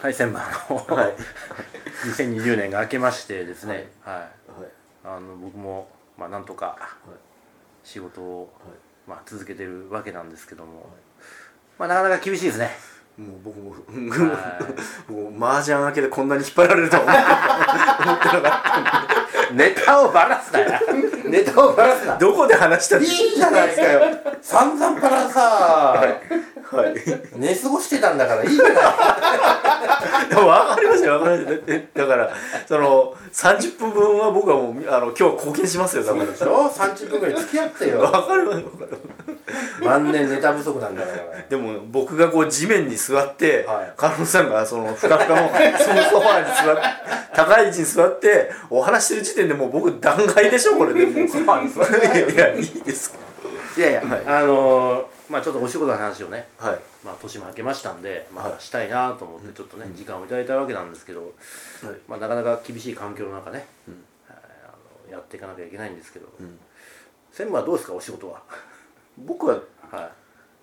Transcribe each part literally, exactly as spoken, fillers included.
ハイセンバーの、はい、にせんにじゅうねんが明けましてですね、はいはい、あの僕も、まあ、なんとか仕事を、はいまあ、続けてるわけなんですけども、はいまあ、なかなか厳しいですね。 もう僕ももう麻雀明けでこんなに引っ張られるとは思ってなかったネタをばらすなよネタをばらすなどこで話したんいいじゃないですかよ散々からさ、 はいはい、 寝過ごしてたんだからいいじゃないでも分かりましたよ分かりましただからそのさんじゅっぷんぶんは僕はもうあの今日は貢献しますよだからそうでしょさんじゅっぷんぐらい付き合ってよ分かります分かります万年ネタ不足なんだからでも僕がこう地面に座って、はい、カルロスさんがそのふかふかのそのソファーに座って高い位置に座ってお話してる時点でもう僕弾劾でしょこれでもうソファーに座っていやいいですかいやいや、はい、あのー、まあちょっとお仕事の話をね、はい、まあ年も明けましたんで、まあしたいなと思ってちょっとね、うん、時間をいただいたわけなんですけど、はいまあ、なかなか厳しい環境の中ね、うん、あのやっていかなきゃいけないんですけど、うん、専務はどうですかお仕事は僕は、はい、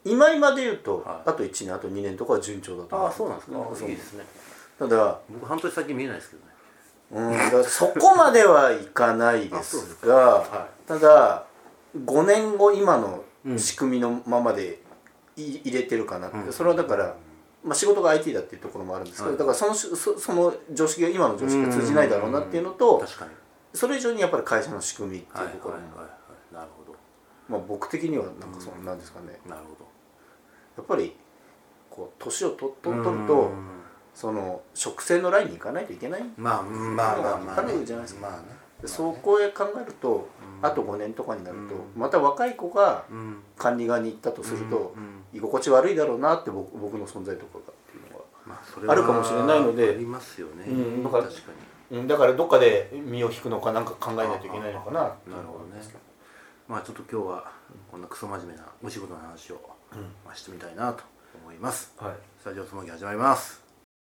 今今で言うと、はい、あといちねんあとにねんとかは順調だと思う。 ああそうなんですか、うん、いいですね。 ただ僕半年先見えないですけどねうんだからそこまではいかないですがはい、ただごねんご今の仕組みのままでい入れてるかなって、うん、それはだから、まあ、仕事が アイティー だっていうところもあるんですけど、はい、だからその、そ、その常識が今の常識が通じないだろうなっていうのと、確かにそれ以上にやっぱり会社の仕組みっていうところも、はいはいはいはい、なるほど。まあ僕的にはなんかそのなんですかね、 なるほど。 やっぱりこう年をとと取るとその植生のラインに行かないといけない。 まあまあまあまあ、 あるじゃないですか。まあね。そこへ考えると、あとごねんとかになると、また若い子が管理側に行ったとすると、居心地悪いだろうなって 僕, 僕の存在とかがっていうのがあるかもしれないので、 ありますよね。 だから確かに。だからどっかで身を引くのかなんか考えないといけないのかな。なるほどね。まあちょっと今日はこんなクソ真面目なお仕事の話を、まあ、してみたいなと思います。はい、スタジオつもぎ始まります。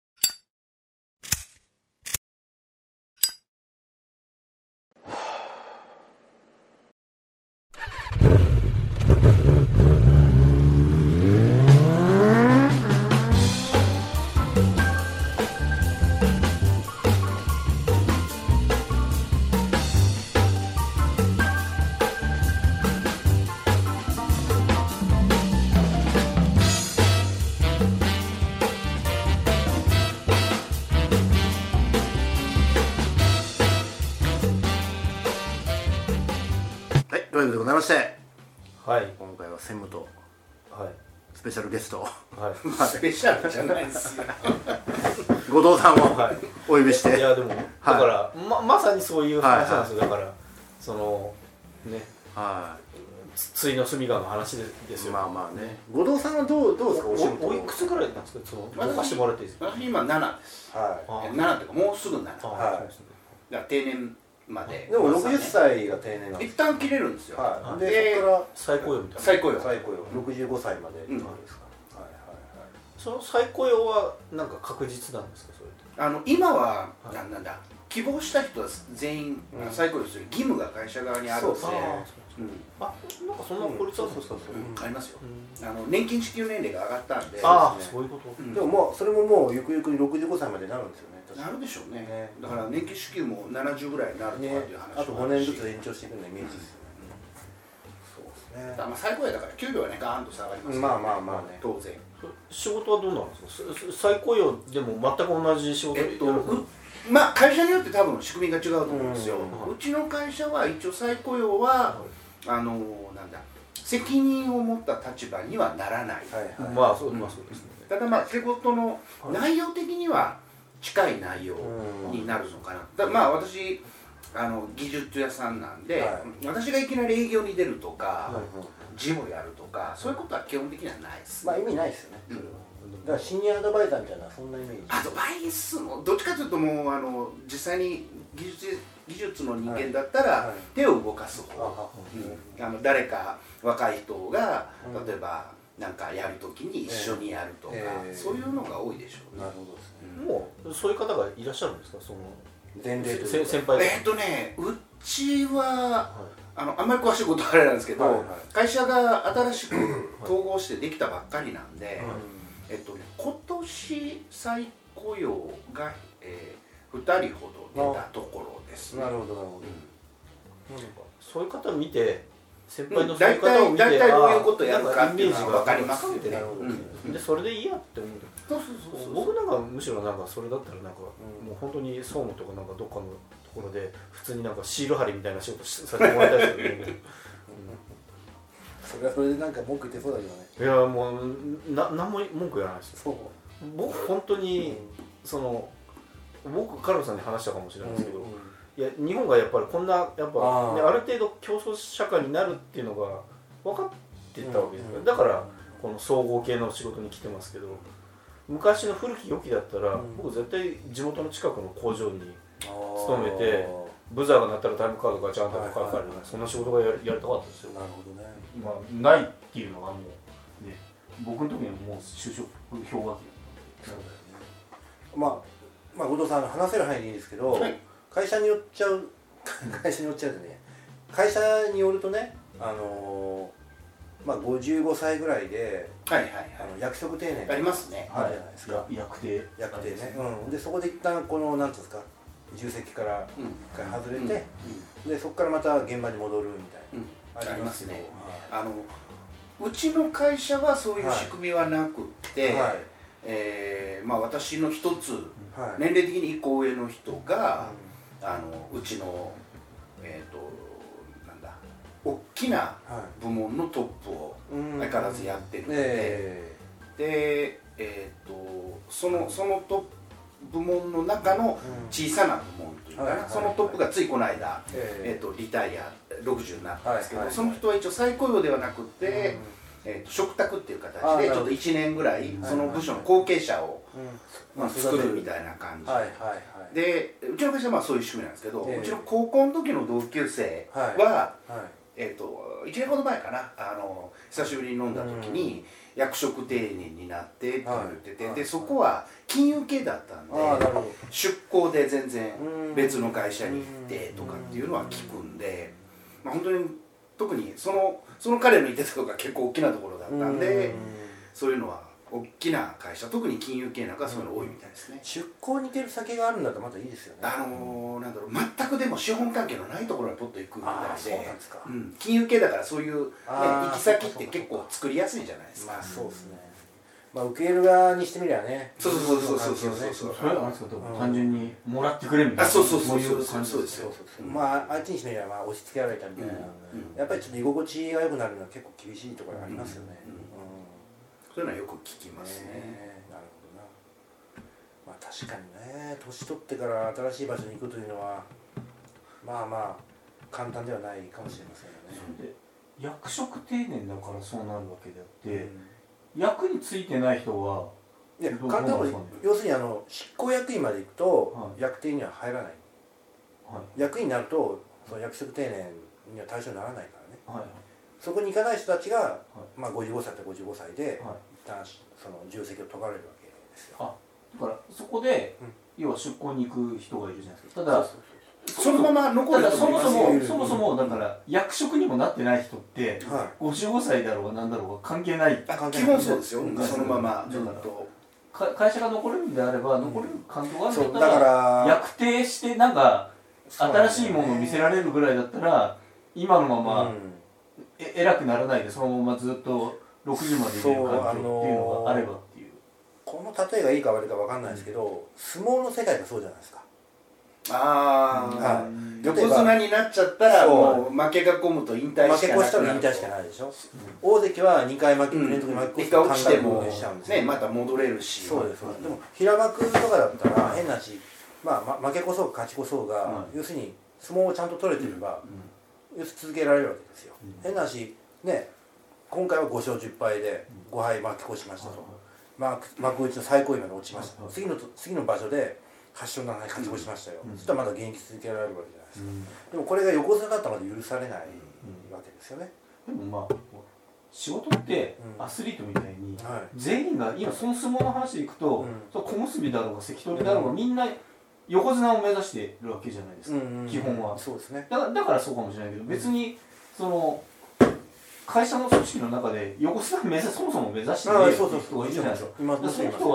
ということでございまして、はい、今回は専務と、はい、スペシャルゲスト、はい、 スペシャルじゃないですよ後藤さんをお呼びして、 いやでも、はい、だから、ま、まさにそういう話なんですよ、はいはい、だからそのね、はい、ついの住川の話ですよ。 まあまあね。後藤さんはどうどうですかお仕事。 おいくつぐらいなんですか。その動かしてもらっていいですか。 私今ななです。はい。ななっていうかもうすぐなな。はい。だから定年まで。 でもろくじゅっさいが定年なんです。 一旦切れるんですよ。 はい。でそこから再雇用みたいな。 再雇用。 再雇用。ろくじゅうごさいまでってことですか。はいはいはい。その再雇用はなんか確実なんですかそれって。 あの今はなんなんだ。希望した人は全員再雇用する義務が会社側にあるので。 うん、あ、なんかそんな法律はそうそうそうありますよ。あの年金支給年齢が上がったんで。 ああ、そういうこと。 でももうそれももうゆくゆくろくじゅうごさいまでなるんですよね。 なるでしょうね。だから年金支給もななじゅうぐらいになるとかっていう話。 あとごねんずつ延長していくようなイメージですよね。 そうですね。まあ最高やだから給料はねガーンと下がります。 まあまあまあね。 当然。 仕事はどうなんですか。再雇用でも全く同じ仕事やるの。 まあ会社によって多分仕組みが違うと思うんですよ。うちの会社は一応再雇用はあのなんだ責任を持った立場にはならない。 まあそうまあそうですね。 ただまあ仕事の内容的には近い内容になるのかな。だまあ私あの技術屋さんなんで、はい、私がいきなり営業に出るとか、はい、事務やるとかそういうことは基本的にはないです。 まあ意味ないですよね。うん、だからシニアアドバイザーみたいなそんなイメージ。 アドバイスもどっちかというともうあの実際に技術技術の人間だったら手を動かす方、はいうん、あの誰か若い人が例えばなんかやるときに一緒にやるとか、えー、そういうのが多いでしょうね。 なるほどですね。もうそういう方がいらっしゃるんですかその前例と先輩えーっとねうちは、はい、あのあんまり詳しいことはあれなんですけど、はいはい、会社が新しく統合してできたばっかりなんで、はいえっとね、今年再雇用が、えー、ふたりほど出たところですね。 なるほどなるほど、 うん、なんかそういう方を見て先輩のそういう方を見て、 大体どういうことやるかっていうのが分かりますよね。 でそれでいいやって思う。 そうそうそうそう。 僕なんかむしろなんかそれだったらなんか、うん、もう本当に総務とかなんかどっかのところで普通になんかシール貼りみたいな仕事させてもらいたいですけどね。 それはそれでなんか文句言ってそうだけどね。 いやもうな何も文句言わないですよ。そう僕本当に、うん、その僕カルロさんに話したかもしれないですけど、うんうん、いや日本がやっぱりこんなやっぱあ,、ね、ある程度競争社会になるっていうのが分かってたわけですから、うんうん、だからこの総合系の仕事に来てますけど、昔の古き良きだったら、うん、僕絶対地元の近くの工場に勤めてブザーが鳴ったらタイムカードがちゃんとかかる、はいはいはい、そんな仕事が や, やりたかったですよ。 なるほどね。 まあないっていうのがもう、ね、僕の時にはもう就職氷河期。そうだよね。 まあ、まあ後藤さん話せる範囲でいいんですけど、はい、会社によっちゃう会社によっちゃうとね、会社によるとね、あのー、まあごじゅうごさいぐらいで、 はいはいはい、 あの役職定年ありますね。 あるじゃないですか。 役定役定ね。うん。でそこで一旦このなんていうんですか、重責から一回外れて、うんうん、でそこからまた現場に戻るみたいな、うん、ありますね。 あのうちの会社はそういう仕組みはなくて、はいはい、えー、まあ私の一つ、はい、年齢的にいっこ上の人が、うん、あのうちのえっ、ー、となんだ大きな部門のトップを相変わらずやってるので、えー、でえっ、ー、とそのそのトップ部門の中の小さな部門というか、うん、そのトップがついこの間、えー、とリタイアろくじゅうになったんですけど、はいはいはい、その人は一応再雇用ではなくて、うん、えー、と嘱託っていう形でちょっといちねんぐらいその部署の後継者を、うん、まあ、作るみたいな感じ、はいはいはい、でうちの会社はまあそういう仕組みなんですけど、えー、うちの高校の時の同級生は、はいはい、えー、といちねんほど前かな、あの久しぶりに飲んだ時に、うん、役職定年になってって言ってて、はい、でそこは金融系だったんで出向で全然別の会社に行ってとかっていうのは聞くんで、まあ、本当に特にそのその彼の言ってたところが結構大きなところだったんで、そういうのは大きな会社、特に金融系なんかそういうの多いみたいですね。 出向に行ける先があるんだとまたいいですよね。 あのー、なんだろう、全くでも資本関係のないところにポッと行くみたいで、 そうなんですか、 うん、金融系だからそういう、ね、行き先って結構作りやすいじゃないですか。 まあそうですね。まあ受け入れる側にしてみればね。 そうそうそうそうそうそうそう。 それはあれですか、単純にもらってくれみたいな。 あ、そうそうそうそうそうそうですよ。 まあ相手にしてみればまあ押し付けられたみたいな、やっぱりちょっと居心地が良くなるのは結構厳しいところありますよね。 そういうのはよく聞きますね。 なるほどな。まあ確かにね、年取ってから新しい場所に行くというのはまあまあ簡単ではないかもしれませんよね。 それで役職定年だからそうなるわけであって、うん、役についてない人はいや簡単に要するにあの執行役員まで行くと、はい、役定には入らない、はい、役員になるとその役職定年には対象にならないからね、はい、そこに行かない人たちが、はい、まあ、ごじゅうごさいとごじゅうごさいで、はい、一旦その重責を解かれるわけですよ。 あ、だからそこで、うん、要は出向に行く人がいるじゃないですか。ただそうそうそう、そのまま残る人もいますよ。そもそもそもそもだから役職にもなってない人って、はい、ごじゅうごさいだろうが何だろうが関係ない。 基本そうですよ。そのままずっと会社が残れるんであれば残れる環境があるんだったら、役定してなんか新しいものを見せられるぐらいだったら今のまま、うん、え偉くならないでそのままずっとろくじゅうまでいける環境っていうのがあればっていう。 この例えがいいか悪いか分かんないですけど、うん、相撲の世界がそうじゃないですか。 ああ、はい、横綱になっちゃったらもう負けが込むと引退しかなくなる。 負け越したら引退しかないでしょ、うん、大関はにかい負け、連続に負け越して落ちてもね、また戻れるし。 そうです、でも平幕とかだったら変なし、まあ、負け越そうか勝ち越そうが、うん、要するに相撲をちゃんと取れてれば、うん、要するに続けられるわけですよ、うん、変なしね、今回はごしょうじゅっぱいでごはい負け越しましたと、うん、幕内の最高位まで落ちました、うん、次の次の場所ではちしょうななはい勝ち越しましたよ、うん、そしたらまだ現役続けられるわけじゃないですか、うん、でもこれが横綱だったらまだ許されないわけですよね、 うん、でもまあ仕事ってアスリートみたいに全員が今その相撲の話でいくと、うん、小結だろうが関取だろうが、うん、みんな横綱を目指してるわけじゃないですか、うんうん、基本は。 そうですね。 だから、だからそうかもしれないけど、別にその会社の組織の中で横綱を目指そもそも目指している人がいるじゃないですか。その人は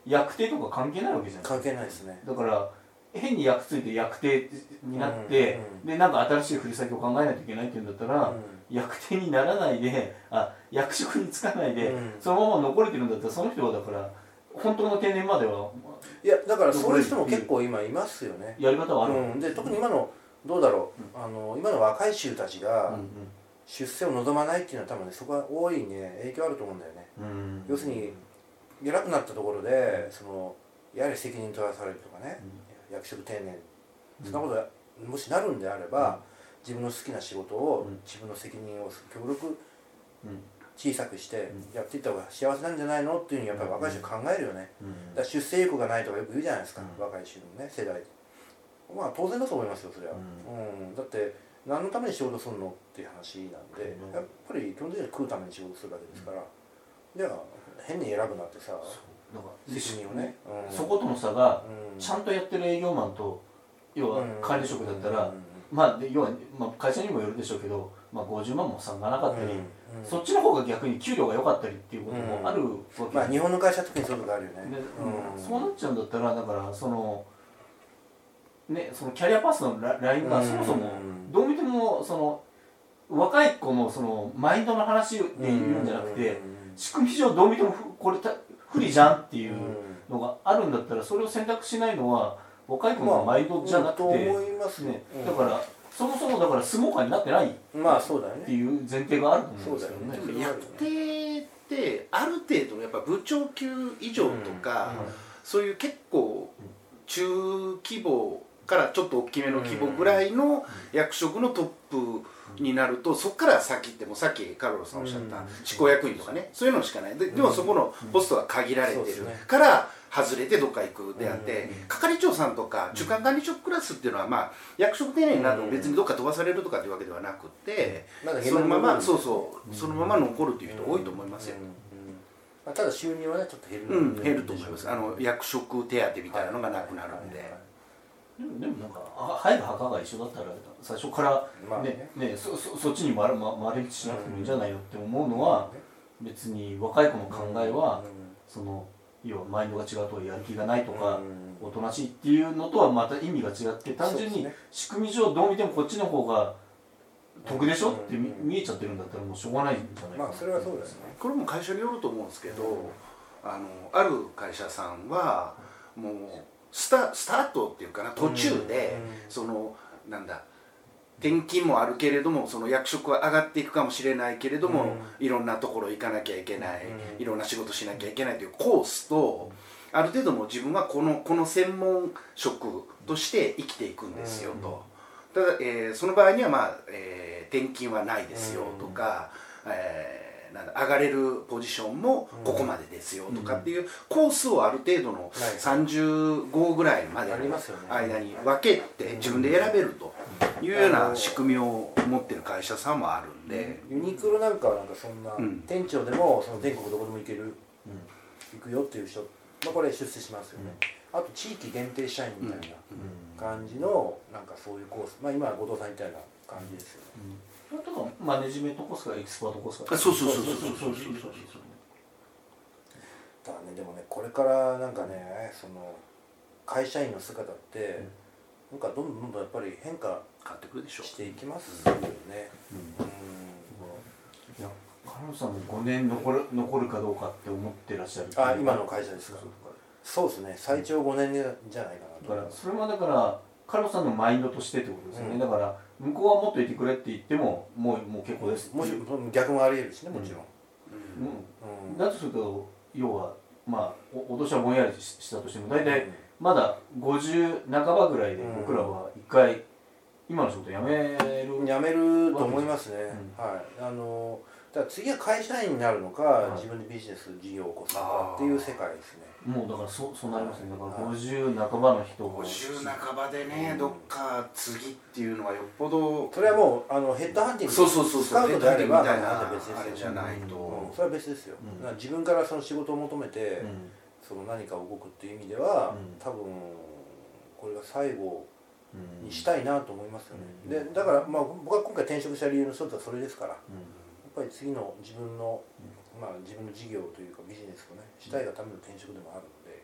役定とか関係ないわけじゃないですか。 関係ないですね。 だから変に役ついて役定になって、うんうん、でなんか新しい振り先を考えないといけないっていうんだったら、うん、役定にならないであ役職に就かないで、うん、そのまま残れてるんだったらその人はだから本当の定年までは、 いやだからそういう人も結構今いますよね。 やり方はある、 うん、で特に今のどうだろう、うん、あの今の若い衆たちが出世を望まないっていうのは多分ねそこは大いにね影響あると思うんだよね。うん、要するに偉くなったところでそのやはり責任取らされるとかね、うん、役職定年そんなことがもしなるんであれば、うん、自分の好きな仕事を、うん、自分の責任を極力小さくしてやっていった方が幸せなんじゃないのっていうふうにやっぱり若い人考えるよね。うん、だから出世欲がないとかよく言うじゃないですか、うん、若い衆のね世代。まあ当然だと思いますよそれは、うんうん、だって何のために仕事するのっていう話なんで、うん、やっぱり基本的には食うために仕事するわけですから、うん、じゃあ変に選ぶなってさ責任をね、 うん、そことの差が、うん、ちゃんとやってる営業マンと要は管理職だったら、うん、まあで要は、まあ、会社にもよるでしょうけど、まあ、ごじゅうまんも差がなかったり、うんうん、そっちの方が逆に給料が良かったりっていうこともあるわけで、 うん、まあ日本の会社特にそういうことあるよね、 うん、そうなっちゃうんだったらだからそのねそのキャリアパスのラインがそもそもどう見てもその若い子のそのマインドの話で言うんじゃなくて仕組み上どう見てもこれ不利じゃんっていうのがあるんだったらそれを選択しないのは若い子のマインドじゃなくて、 まあ、と思いますね、 うん、だからそもそもだから相撲界になってないっていう前提があると思うんですよね。 そうだよね。役定ってある程度のやっぱ部長級以上とか、うんうん、そういう結構中規模からちょっと大きめの規模ぐらいの役職のトップになるとそこから先ってもうさっきカルロスさんおっしゃった執行役員とかねそういうのしかない で, でもそこのポストが限られてるから外れてどっか行くであって係長さんとか中間管理職クラスっていうのはまあ役職定年になると別にどっか飛ばされるとかっていうわけではなくてそのままそうそうそのまま残るという人多いと思いますよ。 ただ収入はねちょっと減る、 うん、減ると思います。あの役職手当みたいなのがなくなるんで。 でも、でもなんか入る墓が一緒だったら最初からね、まあねね、そ, そ, そっちに回り道しなくてもいいんじゃないのって思うのは別に若い子の考えはその要はマインドが違うとやる気がないとかおとなしいっていうのとはまた意味が違って単純に仕組み上どう見てもこっちの方が得でしょって見えちゃってるんだったらもうしょうがないんじゃないかな。 まあそれはそうですね。 これも会社によると思うんですけど、あのある会社さんはもうス タ, スタートっていうかな途中で、うん、そのなんだ転勤もあるけれどもその役職は上がっていくかもしれないけれども、うん、いろんなところ行かなきゃいけない、うん、いろんな仕事しなきゃいけないというコースと、うん、ある程度も自分はこのこの専門職として生きていくんですよと、ただ、えー、その場合には、まあえー、転勤はないですよとか、えーなんだ上がれるポジションもここまでですよとかっていうコースをある程度のさんじゅうごぐらいまでの間に分けて自分で選べるというような仕組みを持ってる会社さんもあるんで、 ユニクロなんかはなんかそんな店長でもその全国どこでも行ける行くよっていう人、まあ、これ出世しますよね。あと地域限定社員みたいな感じのなんかそういうコース、まあ今は後藤さんみたいな感じですよね。 とかマネジメントコースかエキスパートコースか。そうそうそうそうそうそうそうそう。 だね、でもねこれからなんかねその会社員の姿ってなんかどんどんどんどんやっぱり変化変わってくるでしょう。 していきますよね。うん。うん、 いやカルロさんもごねん残る残るかどうかって思ってらっしゃる。 あ今の会社ですか。そうですね最長ごねんじゃないかなと。 だからそれもだからカルロさんのマインドとしてってことですよね。うん、だから向こうはもっといてくれって言ってももうもう結構です。 もし逆もあり得るしねもちろん。 うん。だとすると要はまあお年はぼんやりしたとしても大体まだごじゅう半ばぐらいで僕らは一回今の仕事辞める。 辞めると思いますね。うん、はい。あのだから次は会社員になるのか、はい、自分でビジネス事業を起こすのかっていう世界ですね。 もうだからそそうなりますね。だからごじゅう半ばの人ごじゅう半ばでね、うん、どっか次っていうのはよっぽどそれはもうあのヘッドハンティングそうそうそうスカウトであればみたいなあれじゃないと、 うん、それは別ですよ、うん、自分からその仕事を求めて、うん、その何か動くっていう意味では、うん、多分これが最後にしたいなと思いますよね、うん、でだから、まあ、僕が今回転職した理由の一つはそれですから、うん、やっぱり次の自分の、まあ、自分の事業というかビジネスをねしたいがための転職でもあるので、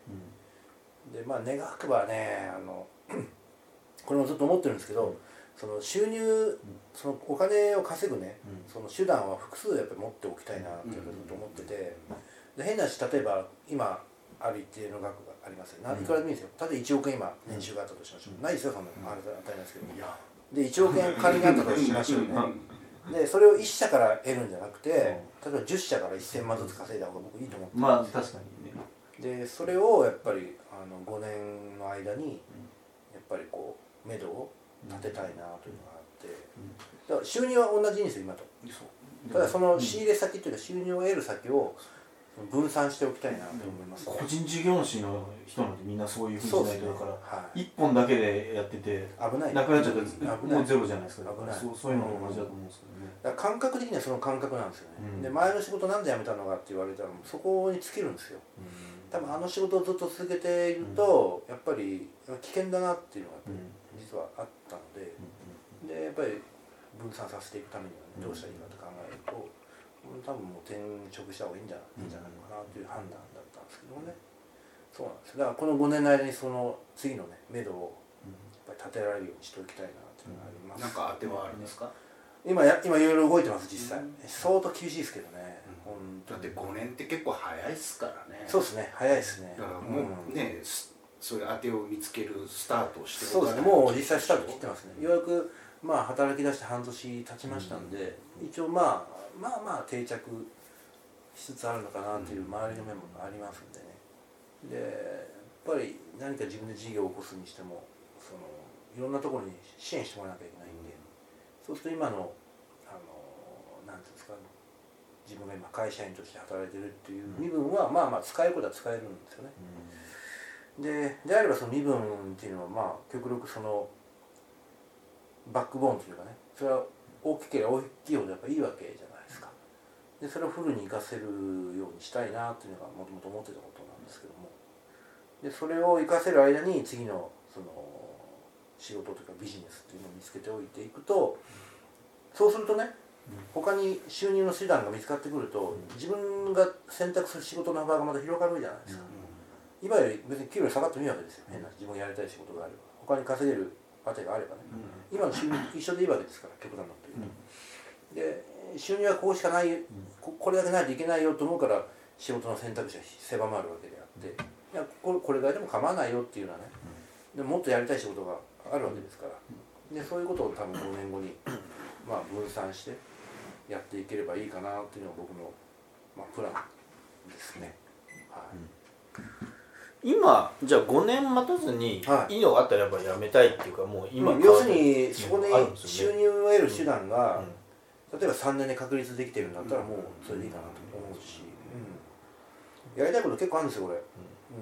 でまあ願わくばね、あのこれもずっと思ってるんですけど、その収入、そのお金を稼ぐね、その手段は複数やっぱり持っておきたいなってずっと思ってて、で変な話、例えば今ある一定の額がありますよ、いくらでもいいんですよ。例えばいちおくえん今年収があったとしましょう、ないですよそんなの、あれ当たり前ですけど、でいちおくえん仮にあったとしましょうね。でそれをいっ社から得るんじゃなくて、例えばじゅっ社からせんまんずつ稼いだ方が僕いいと思ってるんですよ。 まあ確かにね。 でそれをやっぱりあのごねんの間にやっぱりこう目処を立てたいなというのがあって、だから収入は同じんですよ今と。ただその仕入れ先というか収入を得る先を分散しておきたいなと思います、ね、 個人事業主の人なんてみんなそういうふうにしないと、だから、 はい、 いっぽんだけでやってて危ない、 なくなっちゃったらもうゼロじゃないですか。 危ない、 そう、そういうのと同じだと思うんですけどね。 だから感覚的にはその感覚なんですよね、うん、で前の仕事なんで辞めたのかって言われたらそこに尽きるんですよ、うん、多分あの仕事をずっと続けていると、うん、やっぱり危険だなっていうのが実はあったので、うん、でやっぱり分散させていくためには、ね、どうしたらいいかと考えると、多分もう転職した方がいいんじゃない、いいんじゃないのかなという判断だったんですけどね。そうなんです。だからこのごねんの間にその次のね目処をやっぱり立てられるようにしておきたいなというのがあります。 なんか当てはあるんですか？ 今や今いろいろ動いてます実際。相当厳しいですけどね。 うん、だってごねんって結構早いですからね。 そうですね、早いですね。 だからもうね、うん、そういう当てを見つけるスタートをしてそうですね、もう実際スタート切ってますね。ようやくまあ働き出して半年経ちましたんで、うん、一応まあまあまあ定着しつつあるのかなという周りの面もありますんでね。でやっぱり何か自分で事業を起こすにしてもそのいろんなところに支援してもらわなきゃいけないんで、そうすると今のあのなんていうんですか、自分が今会社員として働いてるっていう身分はまあまあ使えることは使えるんですよね。でであればその身分っていうのはまあ極力そのバックボーンというかね、それは大きければ大きいほどやっぱいいわけじゃないですか。でそれをフルに活かせるようにしたいなっていうのがもともと思ってたことなんですけども、でそれを活かせる間に次のその仕事というかビジネスっていうのを見つけておいていくと、そうするとね、他に収入の手段が見つかってくると自分が選択する仕事の幅がまた広がるじゃないですか。今より別に給料下がってもいいわけですよ、変な自分がやりたい仕事があれば、他に稼げる当てがあればね、うん、今の収入一緒でいいわけですから極端なこと言うと、うん、で収入はこうしかない、うん、こ, これだけないといけないよと思うから仕事の選択肢は狭まるわけであって、うん、いやこれこれぐらいでも構わないよっていうのはね、うん、でももっとやりたい仕事があるわけですから、うん、でそういうことを多分ごねんごにまあ分散してやっていければいいかなっていうのが僕の、まあ、プランですね。はい、うん今じゃあごねん待たずにいいのがあったらやっぱやめたいっていうか、もう今、 うん、要するにそこで収入を得る手段が、うん、例えばさんねんで確立できてるんだったらもうそれでいいかなと思うし、うん、やりたいこと結構あるんですよこれ、うん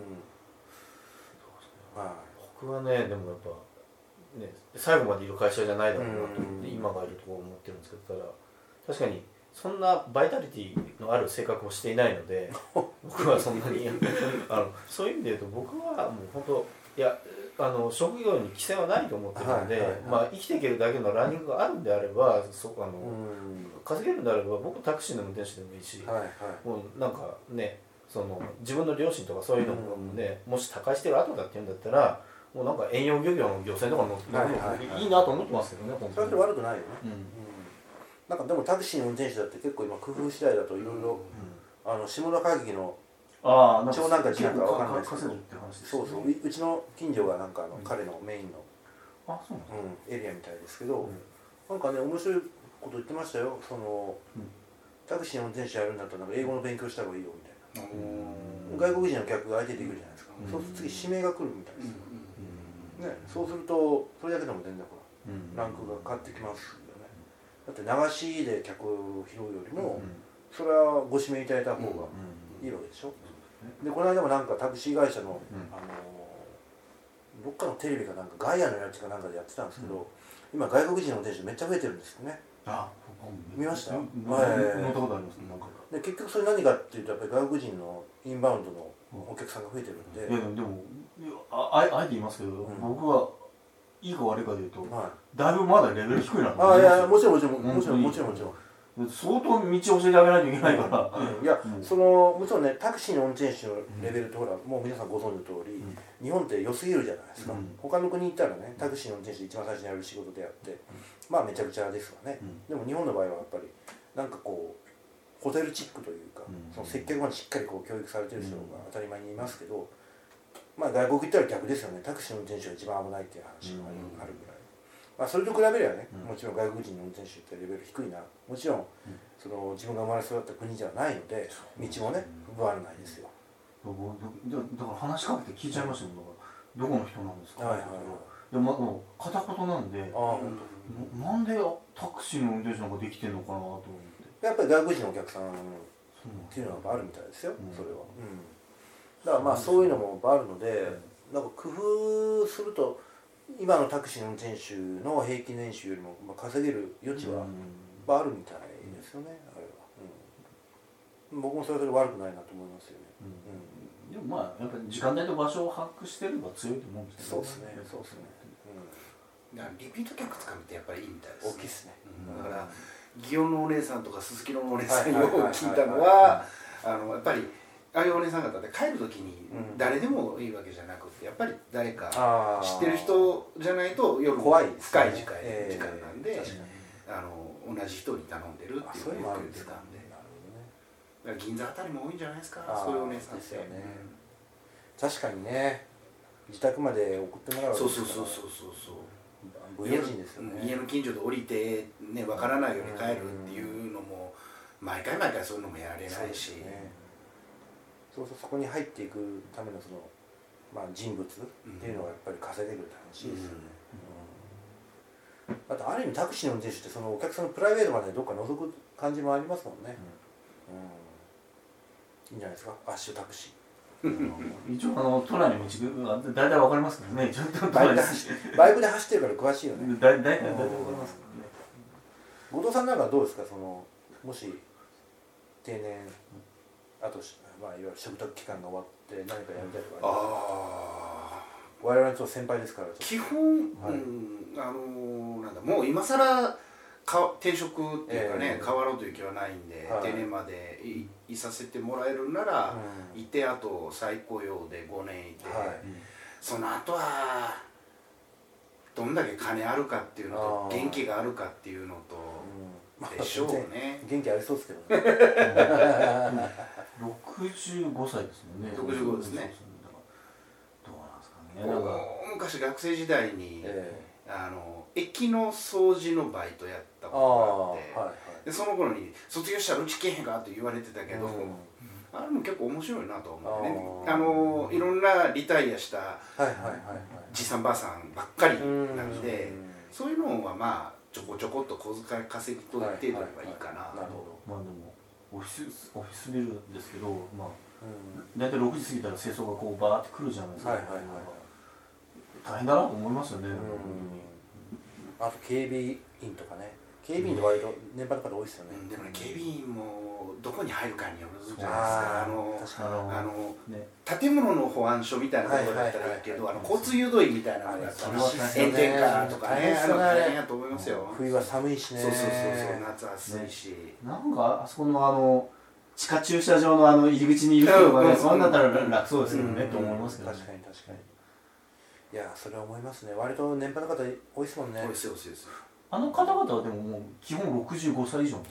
うんはい、僕はねでもやっぱね最後までいる会社じゃないだろうなと思って、うん、今がいるところを思ってるんですけど、ただ確かにそんなバイタリティのある性格をしていないので僕はそんなにあのそういう意味で言うと僕はもう本当いやあの職業に規制はないと思ってるので、はいはいはい、まあ、生きていけるだけのランニングがあるんであればそあの稼げるんであれば僕タクシーの運転手でもいいし、はいはい、もうなんかねその自分の両親とかそういうのもね、もし他界してる後だって言うんだったらもうなんか遠洋漁業の漁船とか乗ってもいいなと思ってますけどね。 それって悪くないよね、うんなんかでもタクシーの運転手だって結構今工夫次第だといろいろ下田会議の長男か次男か分かんないですけど、そうそう う, うちの近所がなんかあの、うん、彼のメインのあそうなんうん、エリアみたいですけど、うん、なんかね面白いこと言ってましたよ。その、うん、タクシーの運転手やるんだったらなんか英語の勉強した方がいいよみたいな、うん、外国人の客が相手できるじゃないですか、うん、そうすると次指名が来るみたいです、うんね、そうするとそれだけでも全然ほら、うん、ランクが変わってきますよね。だって流しで客を拾うよりも、うん、それはご指名いただいた方がいいわけでしょ、うん、でこの間もなんかタクシー会社の、うん、あのどっかのテレビかなんかガイアのやつかなんかでやってたんですけど、うん、今外国人の運転手めっちゃ増えてるんですよね。あ見ました？乗ったことありますね。なんかで結局それ何かっていうとやっぱり外国人のインバウンドのお客さんが増えてるんで、 いやでもああえて言いますけど、うん、僕はいいか悪いかでいうと、はい、だいぶまだレベル低いなと思います。あいやもちろんもちろんもちろんもちろんもちろん相当道を教えてあげないといけないから、 うん、いや、うん、そのもちろんねタクシーの運転手のレベルって、うん、ほらもう皆さんご存知の通り、うん、日本って良すぎるじゃないですか、うん、他の国行ったらねタクシーの運転手一番最初にやる仕事であって、うん、まあめちゃくちゃですわね、うん、でも日本の場合はやっぱりなんかこうホテルチックというか、うん、その接客までしっかりこう教育されてる人が当たり前にいますけど、まあ外国行ったら逆ですよね。タクシーの運転手が一番危ないっていう話があるぐらい、まあ、それと比べればね、もちろん外国人の運転手ってレベル低いな、もちろんその自分が生まれ育った国じゃないので道もね不安ないですよ。 だから話しかけて聞いちゃいましたよ。どこの人なんですか、はいはいはい、でも片言なんで、あなんでタクシーの運転手なんかできてんのかなと思って、 やっぱり外国人のお客さんっていうのはあるみたいですよ、うん、それは、うん、だからまあそういうのもあるので、なんか工夫すると今のタクシーの運転手の平均年収よりも稼げる余地はあるみたいですよね、あれは、うん、僕もそれはそれ悪くないなと思いますよね、 うんうん、でもまあやっぱり時間帯と場所を把握してれば強いと思うんですけど、 ね、そうですね、そうですね、 うん、だからリピート客つかみってやっぱりいいみたいです、ね、 大きいですね、 うん、だから祇園のお姉さんとかすすきのお姉さんを聞いたのはあのやっぱりああいうお姉さん方って帰る時に誰でもいいわけじゃなくて、やっぱり誰か知ってる人じゃないと夜怖い深い時間、えー、時間なんで、あの同じ人に頼んでるっていうのを言ってたんで、だから銀座あたりも多いんじゃないですか、そういうお姉さんって。 ですよね、うん、確かにね、自宅まで送ってもらうわけですから、そうそうそうそうそう、 不用心ですよね。 家の近所で降りてね、分からないように帰るっていうのも毎回毎回そういうのもやれないし、 そうそう、そこに入っていくためのその、まあ、人物っていうのがやっぱり稼げるって話ですよね、うんうん、あとある意味タクシーの運転手ってそのお客さんのプライベートまでどっか覗く感じもありますもんね、うんうん、いいんじゃないですか、アッシュタクシー一応あの都内の道が大体わかりますからね、ちょっとバイクで走バイクで走ってるから詳しいよね、 大体大体わかりますからね。 後藤さんなんかどうですか、そのもし定年あとまあ、いわゆる嘱託期間が終わって何かやりたいとか、あ我々のちょっと先輩ですから基本、はい、うん、あのー、なんだもう今更か転職っていうかね、えー、変わろうという気はないんで、はい、定年まで い, いさせてもらえるなら、うん、いてあと再雇用でごねんいて、はい、その後はどんだけ金あるかっていうのと元気があるかっていうのと、うん、でしょうね。 元気ありそうですけどねろくじゅうごさいですもんね。 ろくじゅうごですね。 どうなんですかね。なんか昔学生時代に、えー、あの駅の掃除のバイトやったことがあって、あ、はいはい、でその頃に卒業したらうち来へんかって言われてたけど、うん、あれも結構面白いなと思うね。ああのいろんなリタイアしたじいさんばあさんばっかりなんで、そういうのはまあちょこちょこっと小遣い稼ぎといてればいいかなと。 なるほど。まあでもオフィスオフィスビルですけど、まあうん、大体ろくじ過ぎたら清掃がこうバーって来るじゃないですか、はいはいはい、大変だなと思いますよね、うん、 あと警備員とかね、警備員で割と年配の方多いですよね、 うん、でもね、警備員もどこに入るかによるじゃないですか、あのあの、ね、建物の保安署みたいなところだったらいいけど、交通誘導員みたいなのがあったら炎天下とかね、あの大変やと思いますよ。 冬は寒いしね、 そうそうそうそう、夏暑いし、ね、 なんかあそこのあの地下駐車場のあの入り口にいる人がね、そうなったら楽そうですけどね、と思いますけど、 確かに確かに。いや、それは思いますね。割と年配の方多いですもんね。 多いですよ、多いですよ。 あの方々はでももう基本ろくじゅうごさい以上です。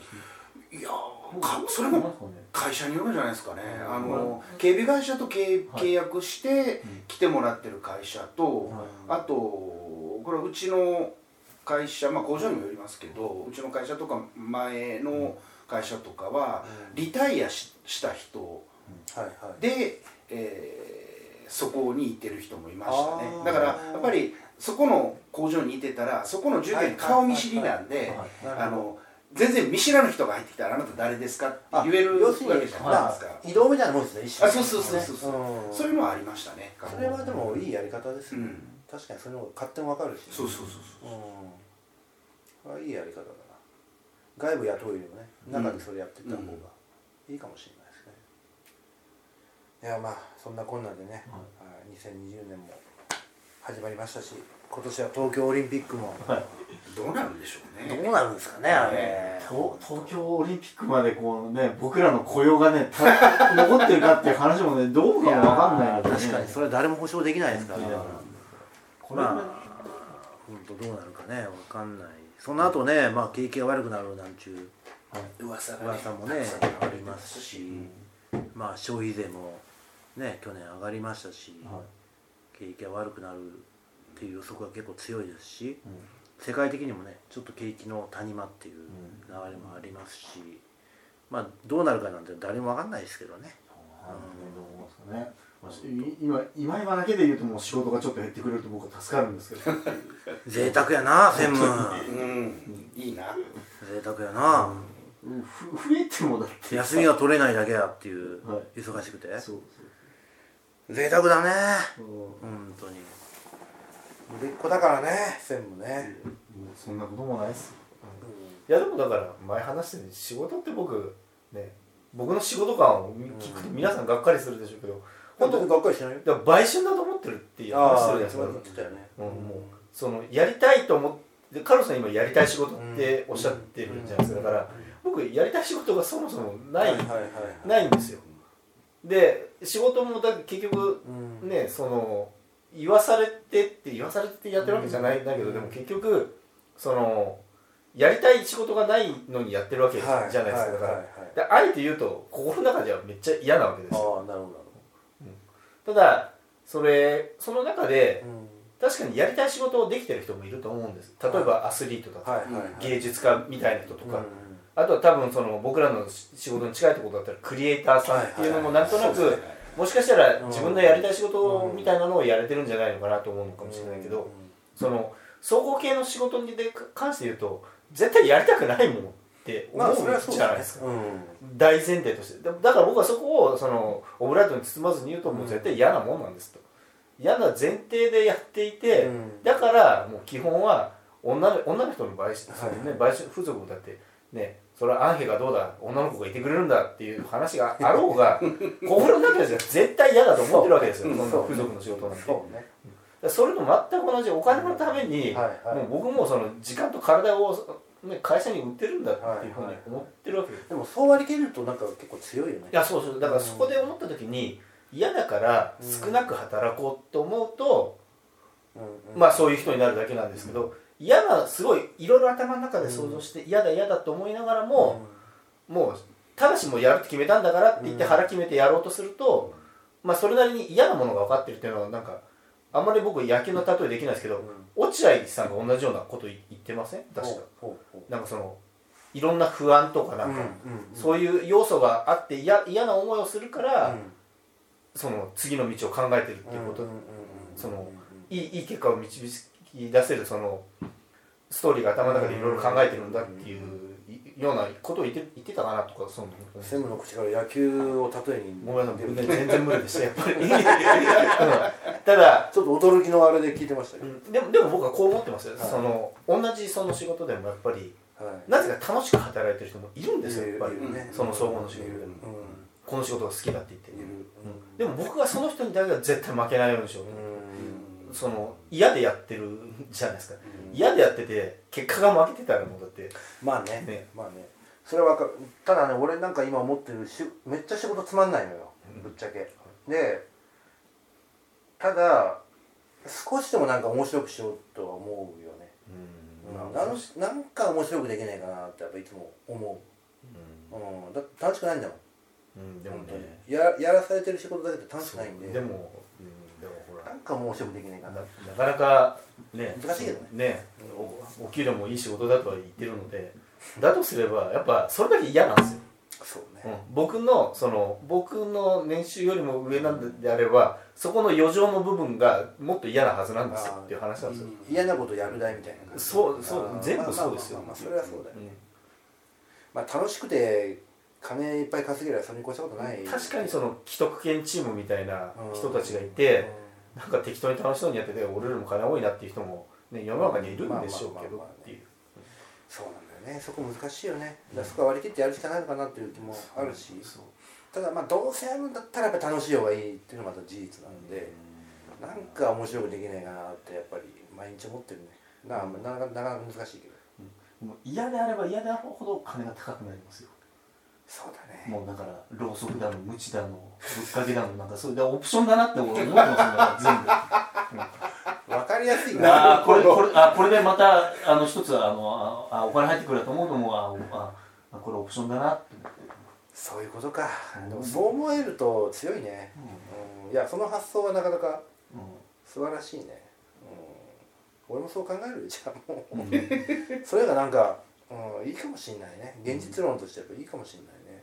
いやかそれも会社によるんじゃないですかね。あの警備会社と契約して来てもらってる会社と、あとこれはうちの会社、まあ工場にもよりますけど、うちの会社とか前の会社とかはリタイア し, した人で、えー、そこにいてる人もいましたね。だからやっぱりそこの工場にいてたら、そこの従業員顔見知りなんで、全然見知らぬ人が入ってきたら「あなた誰ですか?」って言えるわけじゃないですか。 移動みたいなもんですね、一緒に。 あ、そうそうそうそうそう、うん、そういうのはありましたね。 それはでもいいやり方ですね、うん、確かにそれの勝手も分かるし、ね、 そうそうそうそう、 うん、あ、いいやり方だな。外部雇うよりもね、中でそれやっていった方がいいかもしれないですね、うん、いや、まあそんなこんなでね、はい、にせんにじゅうねんも始まりましたし、今年は東京オリンピックも、 はい、 どうなるんでしょうね。 どうなるんですかね、あれ。 東東京オリンピックまでこうね、僕らの雇用がね残ってるかっていう話もね、どうかも分かんないので、ね、 確かにそれは誰も保証できないですから、ね、 これはまあ本当どうなるかね、分かんない。その後ね、まあ景気が悪くなるなんちゅう、はい、 噂がね、 噂もねありますし、まあ消費税もね去年上がりましたし、はい、景気が悪くなるっていう予測が結構強いですし、うん、世界的にもねちょっと景気の谷間っていう流れもありますし、うん、まあどうなるかなんて誰も分かんないですけどね。 うん、どう思いますかね。今今今だけで言うともう仕事がちょっと減ってくれると僕は助かるんですけど贅沢やな専務うん、いいな贅沢やな、 うん、ふ増えてもだって休みが取れないだけやっていう、はい、忙しくてそうそう贅沢だね本当に売れっ子だからね専務ね、 うん、そんなこともないっす、うん、いやでもだから前話してる仕事って僕ね僕の仕事感を聞くと皆さんがっかりするでしょうけど、 本当にがっかりしないよ。 だから売春だと思ってるっていう話してるじゃないですか。うん、もうそのやりたいと思ってカルロスさん今やりたい仕事っておっしゃってるじゃないですか。だから僕やりたい仕事がそもそもないないんですよ。で仕事もだ結局ねその言わされてって言わされてやってるわけじゃないんだけど、でも結局そのやりたい仕事がないのにやってるわけじゃないですか。だからあえて言うと心の中ではめっちゃ嫌なわけですよ。 ああなるほど、 うん、ただそれその中で、うん、確かにやりたい仕事をできてる人もいると思うんです。例えばアスリートだとか、はいはいはい、芸術家みたいな人とか、うん、あとは多分その僕らの仕事に近いところだったらクリエイターさんっていうのもなんとなく、はいはいはい、もしかしたら自分のやりたい仕事みたいなのをやれてるんじゃないのかなと思うのかもしれないけど、うん、その総合系の仕事に関して言うと絶対やりたくないもんって思うじゃないですか、まあうん、大前提として。だから僕はそこをそのオブラートに包まずに言うともう絶対嫌なもんなんですと、嫌な前提でやっていて、うん、だからもう基本は女の、女の人の場合、はいね、売春風俗だってね、それはアンヘがどうだ女の子がいてくれるんだっていう話があろうが心の中では絶対嫌だと思ってるわけですよ、そんな風俗の仕事なんて。そうね、それと全く同じお金のために、はいはい、もう僕もその時間と体を、ね、会社に売ってるんだっていうふうに思ってるわけです、 はいはい、でもそう割り切るとなんか結構強いよね。 いやそうそうだからそこで思った時に嫌だから少なく働こうと思うと、うん、まあそういう人になるだけなんですけど、うん、嫌なすごいいろいろ頭の中で想像して嫌だ嫌だと思いながらも、うん、もうただしもうやるって決めたんだからって言って腹決めてやろうとすると、まあそれなりに嫌なものが分かってるっていうのはなんかあんまり僕野球の例えできないですけど、うん、落合さんが同じようなこと言ってません確か。なんかそのいろんな不安とかなんか、うんうんうん、そういう要素があって嫌な思いをするから、うん、その次の道を考えてるっていうこと、そのいい、いい結果を導き出せるそのストーリーが頭の中でいろいろ考えてるんだっていうようなことを言って、言ってたかなとか。その専務の口から野球を例えにごめんなさい全然無理でしたやっぱりただちょっと驚きのあれで聞いてましたけど、うん、 でも、でも僕はこう思ってますよ、はい、その同じその仕事でもやっぱり、はい、なぜか楽しく働いてる人もいるんですよやっぱり、ね、その総合の仕事でも、うん、この仕事が好きだって言ってる、うん、でも僕はその人にだけは絶対負けないようにしようと思って、うん、その嫌でやってるじゃないですか、うん、嫌でやってて結果が負けてたらもうだってまあね、ねまあねそれは分かる。ただね俺なんか今思ってるしめっちゃ仕事つまんないのよ、うん、ぶっちゃけでただ少しでもなんか面白くしようとは思うよね、うんうん、なんなんか面白くできないかなってやっぱいつも思う、うんうん、だ楽しくないんだもん、うん、でもねや ら, やらされてる仕事だけで楽しくないんででも、うん、でもほらなんか面白くできないかな、 な, なかなかね難しいけどねね、うん、お, お給料もいい仕事だとは言ってるのでだとすればやっぱそれだけ嫌なんですよ。 そうね、 うん、僕のその僕の年収よりも上なんであればそこの余剰の部分がもっと嫌なはずなんですよっていう話なんですよ。 嫌なことやる代みたいな感じ。 そうそう全部そうですよ。 まあまあまあ、まあ、それはそうだよね、うん、まあ楽しくて金いっぱい稼げればそれに越したことない。 確かにその既得権チームみたいな人たちがいて、うん、なんか適当に楽しそうにやってて俺らも金多いなっていう人も、ね、世の中にいるんでしょうけどっていう。 そうなんだよね、そこ難しいよね。だからそこは割り切ってやるしかないのかなっていう気もあるし、ただまあどうせやるんだったらやっぱ楽しい方がいいっていうのがまた事実なんで、 なんか面白くできないかなってやっぱり毎日思ってるね。なかなかなかなか難しいけど、 うん、もう嫌であれば嫌であるほど金が高くなりますよ。 そうだね。 もうだからろうそくだのムチだのぶっかけだのなんかそういうオプションだなって思ってますから全部。 わかりやすいな。 あこれこれあこれでまたあの一つあのあお金入ってくると思うのもああこれオプションだなって思って。 そういうことか。でもそう思えると強いね。うん、いやその発想はなかなか素晴らしいね。うん、俺もそう考えるじゃあもう、うん、それがなんか、うん、いいかもしれないね。現実論としてやっぱいいかもしれないね。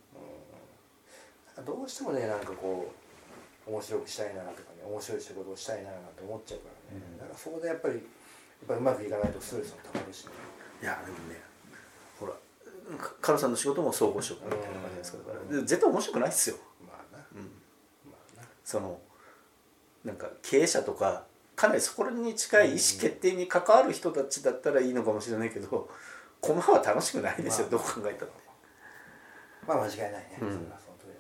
うんうん、どうしてもねなんかこう面白くしたいなとかね面白い仕事をしたいななんて思っちゃうからね。だからそこでやっぱりやっぱうまくいかないとストレスもたまるしね。 いやでもねほらカルさんの仕事も総合職みたいな感じですから、うん、絶対面白くないっすよ。まあな、うんまあ、なそのなんか経営者とかかなりそこに近い意思決定に関わる人たちだったらいいのかもしれないけど、コマは楽しくないですよ、まあ、どう考えたって。 まあ間違いないね、うん、それはその通りだね。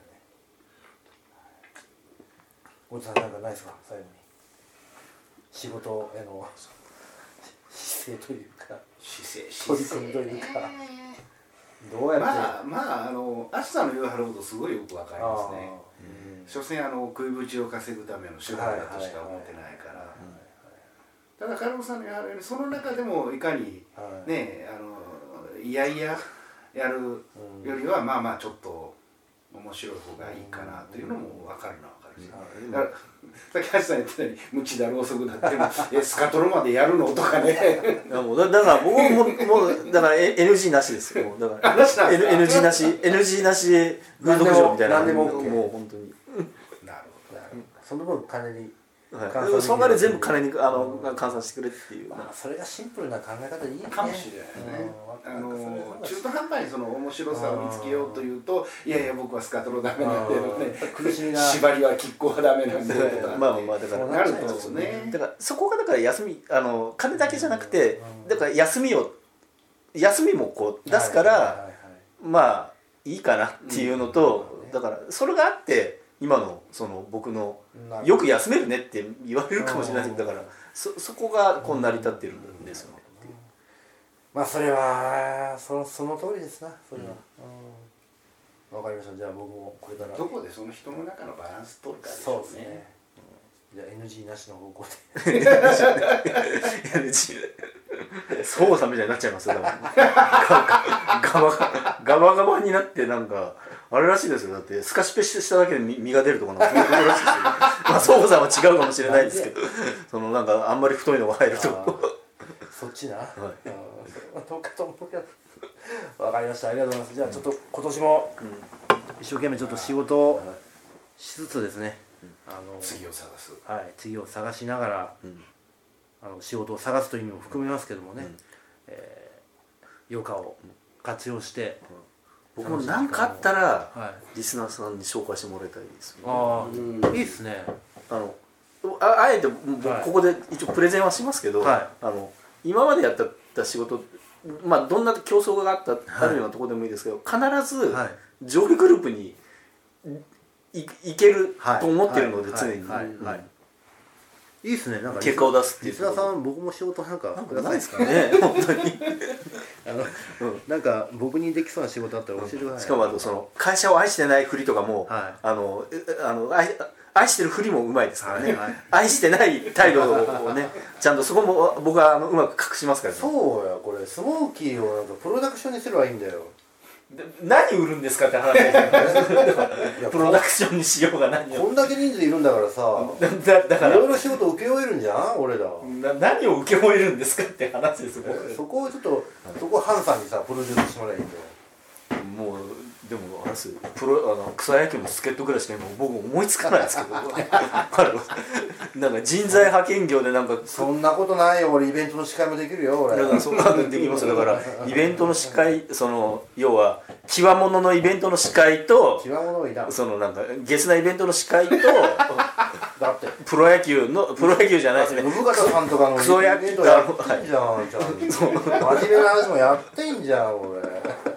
大津さんなんかないですか最後に仕事への姿勢というか姿勢取り組みというかどうやってまあまああのアシさんの言わはることすごいよくわかりますね。所詮あの食いぶちを稼ぐための手段だとしか思ってないから。ただカルロさんの言わはるようにその中でもいかにねあのいやいややるよりはまあまあちょっと面白い方がいいかなというのも分かるのは分かるし、だからさっき橋さん言ってたように無知だろうそくだってもえスカトロまでやるのとかねいやもう だ, だから僕ももうだから エヌジー なしですよ。だから エヌジー なし エヌジー なし風俗嬢みたいな何でも OK もう本当になるほどその分金にはい、でもその場で全部金にあの換算してくれっていう、 まあ、それがシンプルな考え方でいいねかもしれないね、うん、あの中途半端にその面白さを見つけようというといやいや僕はスカトロダメなんで、ね、 苦しみが縛りは亀甲はダメなんでとかまあまあだからなるとねだからそこがだから休みあの金だけじゃなくてだから休みを休みもこう出すから、はいはいはいはい、まあいいかなっていうのと、うん、だからそれがあって今のその僕のよく休めるねって言われるかもしれないけどだからそそこがこう成り立ってるんですよね。 まあそれはそその通りですなそれは。うん、わかりました。じゃあ僕もこれからどこでその人の中のバランス取るかですね。そうですね。じゃあ エヌジー なしの方向でエヌジー そうさんみたいになっちゃいますよ多分ガバガバガバになってなんかあれらしいですよ。だってスカシペしただけで実が出るとかなんかそういうことらしいですよまあそうさんは違うかもしれないですけどそのなんかあんまり太いのが入るとそっちな、はい、どうかと思うけどわかりました。ありがとうございます。じゃあちょっと今年も一生懸命ちょっと仕事をしつつですね、 あの次を探す、 はい、次を探しながら、うん、あの仕事を探すという意味も含めますけどもね、うんえー、余暇を活用して、 うん、僕も何かあったら、はい、リスナーさんに紹介してもらいたいですよね。 ああ、うん、いいっすね。 あの あ, あえてここで一応プレゼンはしますけど、はい、あの今までやった仕事、まあ、どんな競争があった、はい、あるようなところでもいいですけど必ず上位グループにい, いけると思ってるので、はい、常に、はいはいはい、 いいですね。なんか結果を出すっていう。 リスナーさん僕も仕事なんかくださいですかね本当にあの、うん、なんか僕にできそうな仕事あったら教えてください、ね。 しかもあとその会社を愛してないふりとかも、はい、あのあの愛愛してるふりもうまいですからね、はいはい、愛してない態度をねちゃんとそこも僕はあのうまく隠しますからね。 そうやこれスモーキーをなんかプロダクションにすればいいんだよ。 何売るんですかって話ですよプロダクションにしようが何をこんだけ人数いるんだからさだだからいろいろ仕事請け負えるんじゃん俺らな何を請け負えるんですかって話ですよそこをちょっとそこをハンさんにさプロデュースしてもらえばいいんだよ。 もうでもあれですプロあの草野球の助っ人ぐらいしか今僕思いつかないですけどなんか人材派遣業でなんかそんなことないよ俺イベントの司会もできるよ俺。 だからそんなのできますよ。だからイベントの司会その要は極物のイベントの司会と極物いらんそのなんかゲスなイベントの司会とだってプロ野球のプロ野球じゃないですね。 信方さんとかのクソ野球やってんじゃん、はい、真面目な話もやってんじゃん俺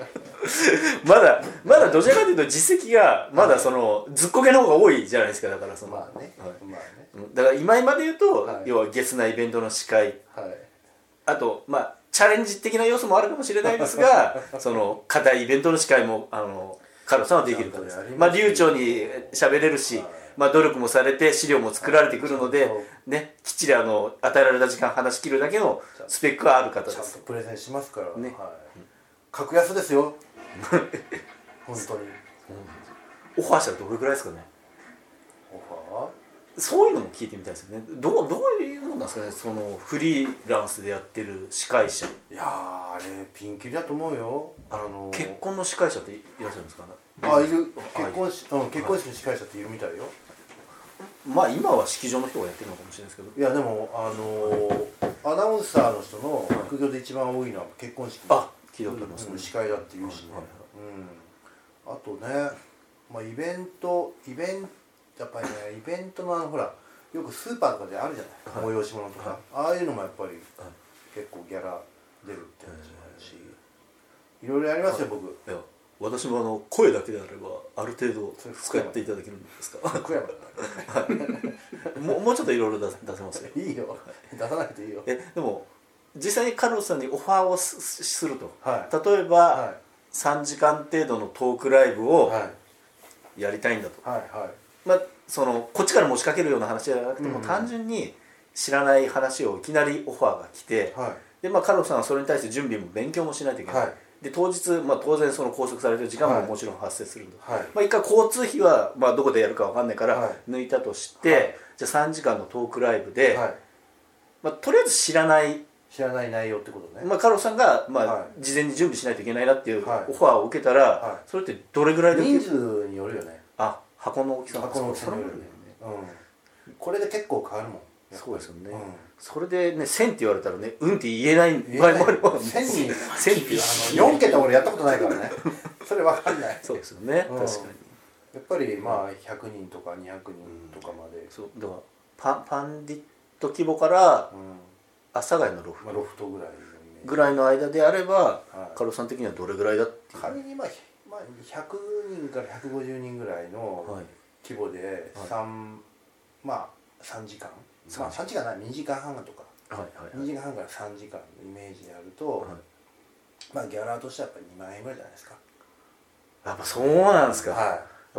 まだまだどちらかというと実績がまだそのずっこけの方が多いじゃないですか。だからそのまあね、 はいまあね、 だから今今で言うと、 はい、 要はゲスなイベントの司会、 はい、 あとまあチャレンジ的な要素もあるかもしれないですがその課題イベントの司会もあのカルロさんはできるからです。まあ流暢に喋れるし、はい、まあ努力もされて資料も作られてくるので、ね、きっちりあの与えられた時間話し切るだけのスペックはある方です。 ちゃんとプレゼンしますからね、 はい、格安ですよ本当に。 オファーしたらどれくらいですかね。 オファーそういうのも聞いてみたいですよね。どうどういうものなんですかね、そのフリーランスでやってる司会者。 いやーあれピンキリだと思うよ。あのー、 結婚の司会者っていらっしゃるんですかね。 あ、いる。結婚し、うん、結婚式の司会者っているみたいよ。 まあ今は式場の人がやってるのかもしれないですけど。 いやでもあのー、アナウンサーの人の副業で一番多いのは結婚式。 あ、聞いたことありますね。 司会だっていうしね。うん。あとね、まあイベントイベントやっぱりね、イベントのあのほらよくスーパーとかであるじゃない、はい、催し物とか、はい、ああいうのもやっぱり、はい、結構ギャラ出るって話もあるし、いろいろやりますよ、はい、僕。いや私もあの声だけであればある程度使っていただけるんですか。 福山だもうもうちょっといろいろ出せますよ。 いいよ、出さなくていいよ。 えでも実際にカルロスさんにオファーを す, すると、 はい、 例えば、はい、さんじかん程度のトークライブをやりたいんだと。 はいはい、 まあ、そのこっちから持ちかけるような話じゃなくても、うん、単純に知らない話をいきなりオファーが来て、はい、でまあ、カルロスさんはそれに対して準備も勉強もしないといけない、はい、で当日、まあ、当然その拘束されてる時間ももちろん発生するんで、はい、まあ、一回交通費は、まあ、どこでやるか分かんないから抜いたとして、はい、じゃあさんじかんのトークライブで、はい、まあ、とりあえず知らない知らない内容ってことね、 まあ、カルロスさんが、まあ、はい、事前に準備しないといけないなっていうオファーを受けたら、はい、それってどれぐらいで人数によるよね。 あ、箱の大きさ箱の大きさによるよね、うん、これで結構変わるもん。 そうですよね、うん、それでねせんって言われたらねうんって言えない場合もあるもんね。せんにせんってあのよんけた俺やったことないからねそれ分かんない。 そうですよね、うん、確かにやっぱりまあひゃくにんとかにひゃくにんとかまで、うん、 そうだからパンパンディット規模から阿佐ヶ谷のロフト、 まあ、ロフトぐらいぐらいの間であれば、はい、カルロスさん的にはどれぐらいだっていう。 仮にまあ、まあ、ひゃくにんからひゃくごじゅうにんぐらいの規模でさん、はい、まあさんじかん、まあ、さんじかんないにじかんはんとか、はいはいはい、にじかんはんからさんじかんのイメージでやると、はい、まあギャラとしてはやっぱりにまんえんぐらいじゃないですか。 やっぱそうなんですか、はい、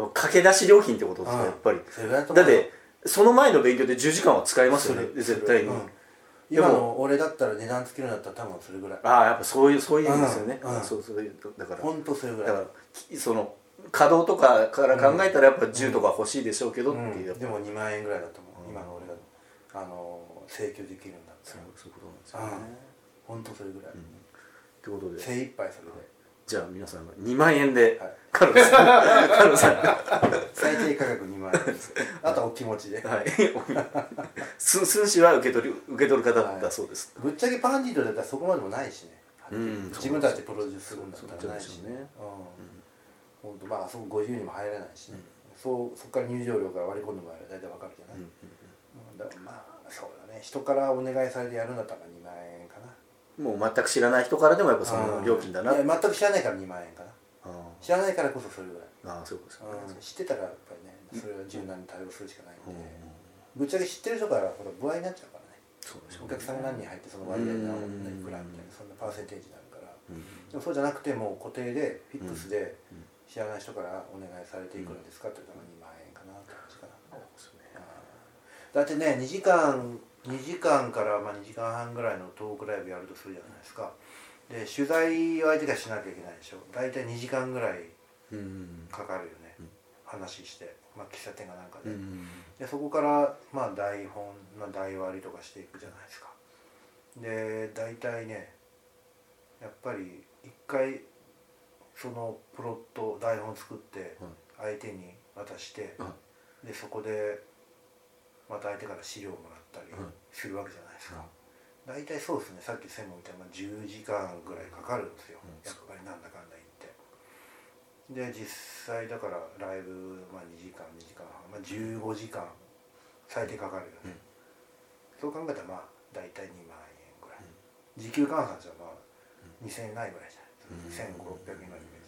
駆け出し料金ってことですか、うん、やっぱり。だってその前の勉強でじゅうじかんは使えますよね絶対に、うん、 今の俺だったら値段つけるんだったら多分それぐらい。 ああやっぱそういうそういうんですよね、うんうん、そうそうだから本当それぐらいだからその稼働とかから考えたらやっぱじゅうとか欲しいでしょうけどっていう、 うん、でもにまんえんぐらいだと思う、うん、今の俺があの請求できるんだったら。 そういうことなんですよね、 本当それぐらい、うん、 ってことで精一杯それで、はい、 じゃあ皆さんにまんえんで、はい、カルロさんカルロさん最低価格にまんえんですあとはお気持ちで、はい寸志は受け取る受け取る方だそうです、 はい、ぶっちゃけパンディートだったらそこまでもないしね、うん、自分たちでプロデュースするんだったらないしね、うん、ほんとまあそこごじゅうにんも入れないしね、うん、そうそこから入場料から割り込んでもらえば大体わかるじゃない、うんうん、だからまあそうだね、人からお願いされてやるんだったらにまんえんかな。 もう全く知らない人からでもやっぱその料金だな、 いや全く知らないからにまんえんかな。知らないからこそそれぐらい。 ああそうですか、ね、 うん、知ってたらやっぱりねそれは柔軟に対応するしかないんで、うん、ぶっちゃけ知ってる人からほら歩合になっちゃうからね。そうでしょうね、お客さんが何人入ってその割合がいくらみたいなそんなパーセンテージになるから、うん、でもそうじゃなくてもう固定でフィックスで知らない人からお願いされていくらですかって言ったらにまんえんかなって感じかな。だってねにじかんにじかんからまあにじかんはんぐらいのトークライブやるとするじゃないですか。で取材を相手がしなきゃいけないでしょ。大体にじかんぐらいかかるよね、うん、話して、まあ、喫茶店がなんかで、うん、でそこからまあ台本の台割りとかしていくじゃないですか。で大体ねやっぱり一回そのプロット台本作って相手に渡して、うん、でそこでまた相手から資料をもらったりするわけじゃないですか、うん、大体そうですね、さっき専門みたいなじゅうじかんぐらいかかるんですよ、うん、やっぱりなんだかんだ言ってで実際だからライブ、まあ、にじかんにじかんはん、まあ、じゅうごじかん最低かかるよね、うん、そう考えたらまあ大体にまんえんぐらい、うん、時給換算じゃまあにせんえんないぐらいじゃないですか、うん、せんごひゃくろっぴゃくえんぐらいのイメージ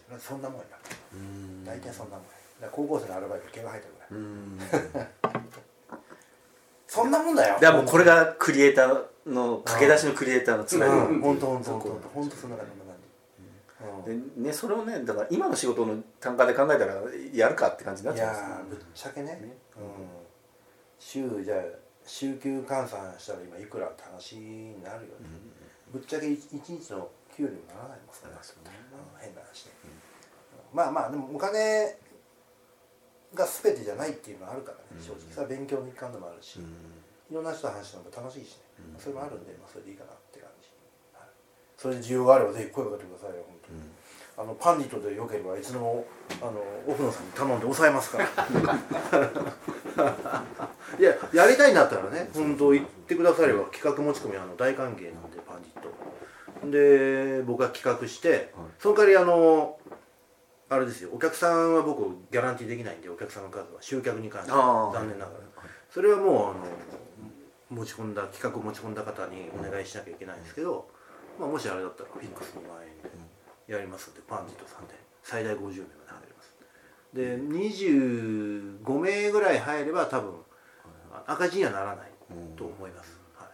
そんなもんや大体そんなもんやだから高校生のアルバイト毛が生えたぐらいそんなもんだよ。 だからもうこれがクリエイターの駆け出しのクリエイターのつながり。 本当本当本当本当そんな感じ。 でね、それをねだから今の仕事の単価で考えたらやるかって感じになっちゃうんですよ。 いやぶっちゃけね、ねうん、週じゃあ週休換算したら今いくらって話になるよね、うん、ぶっちゃけ一日の給料にならないもんそれは、うん、変な話ね、うん、まあまあでもお金が全てじゃないっていうのはあるからね、正直それは勉強の一環でもあるし、うん、いろんな人と話しても楽しいしね、うん、それもあるんで、まあ、それでいいかなって感じ、はい、それで需要があればぜひ声をかけてくださいよ本当に、うん、あのパンディットでよければいつでもあのオフノさんに頼んで抑えますからいややりたいんだったらね本当言ってくだされば企画持ち込みあの大歓迎なんでパンディットで僕が企画して、はい、その代わりあのあれですよお客さんは僕ギャランティーできないんでお客さんの数は集客に関しては残念ながらそれはもうあの持ち込んだ企画を持ち込んだ方にお願いしなきゃいけないんですけど、まあ、もしあれだったらフィックスにまんえんでやりますんでパンディットさんで最大ごじゅうめいまで入れますでにじゅうごめいぐらい入れば多分赤字にはならないと思います、はい、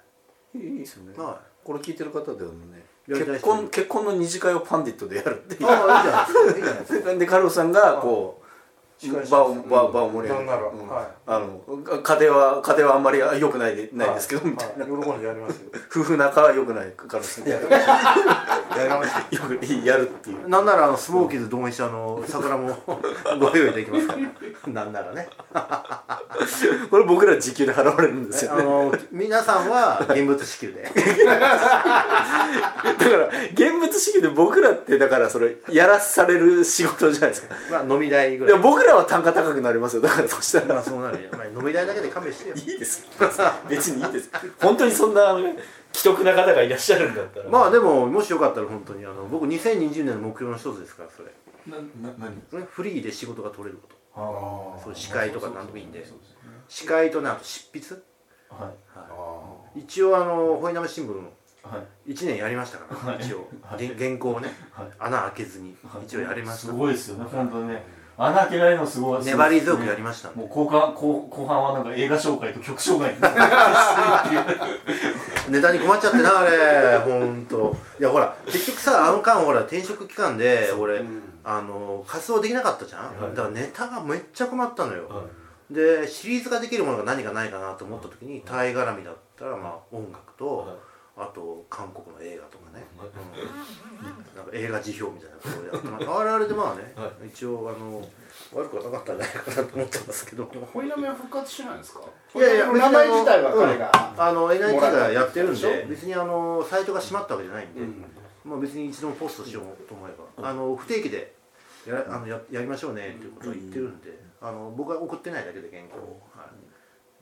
いいですよね、 はい、 これ聞いてる方でもね結婚結婚の二次会をパンディットでやるっていうああいいじゃないですかいいじゃないですかでカルロスさんがこう場を場場を盛り上げる、うんはい、あの家庭は家庭はあんまり良くないでないですけどみたいな、 はい、喜んでやりますよ夫婦仲は良くないカルロスさんやるよくやるっていうなんならあのスモーキーズ同意したあの桜もご用意できますからなんならねこれ僕ら時給で払われるんですよねあの皆さんは現物支給でだから現物支給で僕らってだからそれやらされる仕事じゃないですかまあ飲み代ぐらいでも僕らは単価高くなりますよだからそしたらまあそうなるよ、まあ、飲み代だけで勘弁してよいいです別にいいです本当にそんな既得な方がいらっしゃるんだったらまあでももしよかったら本当にあの僕にせんにじゅうねんの目標の一つですからそれなな何フリーで仕事が取れることあそう司会とか何でもいいんで、まあ、司会とねあと執筆、 はいはい、一応あのホイナム新聞はい、 いちねんやりましたから、はい、一応、はい、原稿をね、はい、穴開けずに一応やりました、 すごいですよね本当にね穴開けられるのすごい粘り強くやりました、ね、 もう後半後後半はなんか映画紹介と曲紹介ネタに困っちゃってなあれ本当いやほら結局さあの間ほら転職期間で俺、うん、あの活動できなかったじゃん、はい、だからネタがめっちゃ困ったのよ、はい、でシリーズができるものが何かないかなと思った時にタイ絡みだったらまあ音楽と、はいあと韓国の映画とかね、うん、なんか映画辞表みたいなことをやってまああれでまあね、はい、一応あの悪くはなかったんじゃないかなと思ってますけどホイナメは復活しないんですかいやいや名前自体は彼が、 うん、あの エヌアイティー がやってるんで別にあのサイトが閉まったわけじゃないんで、うん、まあ別に一度もポストしようと思えば、うん、あの不定期でやあの や, やりましょうねっていうことを言ってるんで、うん、あの僕は送ってないだけで原稿を、はい、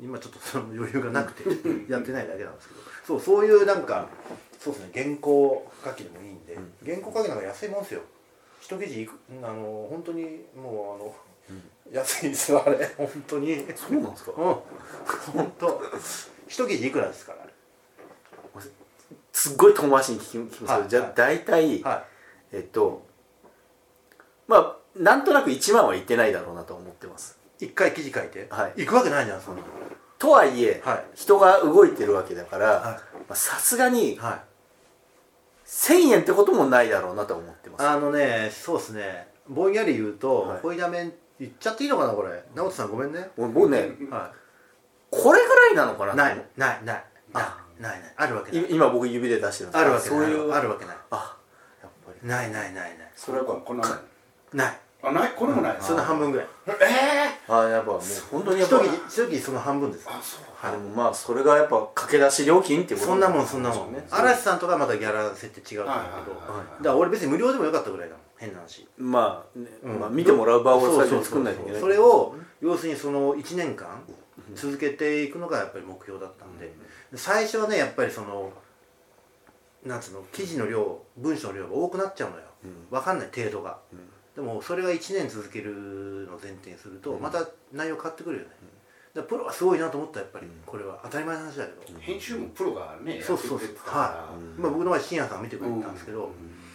今ちょっとその余裕がなくてやってないだけなんですけどそうそういうなんかそうですね原稿書きでもいいんで、うん、原稿書きなんか安いもんですよ一記事あの本当にもうあの、うん、安いですよあれ本当にそうなんですかうん本当一記事いくらですからあれすっごい遠回しに聞きますけど、はい、じゃあ大体、はい、えっとまあなんとなくいちまんはいってないだろうなと思ってます一回記事書いて、 はい、 行くわけないじゃんそんなとはいえ、はい、人が動いてるわけだからさすがに、はい、せんえんってこともないだろうなと思ってます。 あのねそうですねぼんやり言うと、はい、ホイナメ言っちゃっていいのかなこれ直人さんごめんね僕ね、はい、これぐらいなのかなないないないあないないあるわけない今僕指で出してるんですあるわけないそういうあるわけないあやっぱりないないないないそれはこんなないあないこれもない、 うん、その半分ぐらいええー、あやっぱもう本当にやっぱ一時その半分ですあそうはい、でもまあそれがやっぱ駆け出し料金っていうことそんなもんそんなもんね嵐さんとかまたギャラ設定違うと思うけど、はいはいはいはい、だから俺別に無料でもよかったぐらいだもん変な話まあ、ねうん、まあ見てもらう場を最初に作んないといけないそれを要するにそのいちねんかん続けていくのがやっぱり目標だったんで、うん、最初はねやっぱりそのなんつうの記事の量文章の量が多くなっちゃうのよ、うん、分かんない程度が、うん、でもそれがいちねん続けるのを前提にするとまた内容変わってくるよね、だプロはすごいなと思ったやっぱり、うん、これは当たり前の話だけど編集もプロがねそうそうそうはい、まあ、僕の前深夜さん見てくれたんですけど、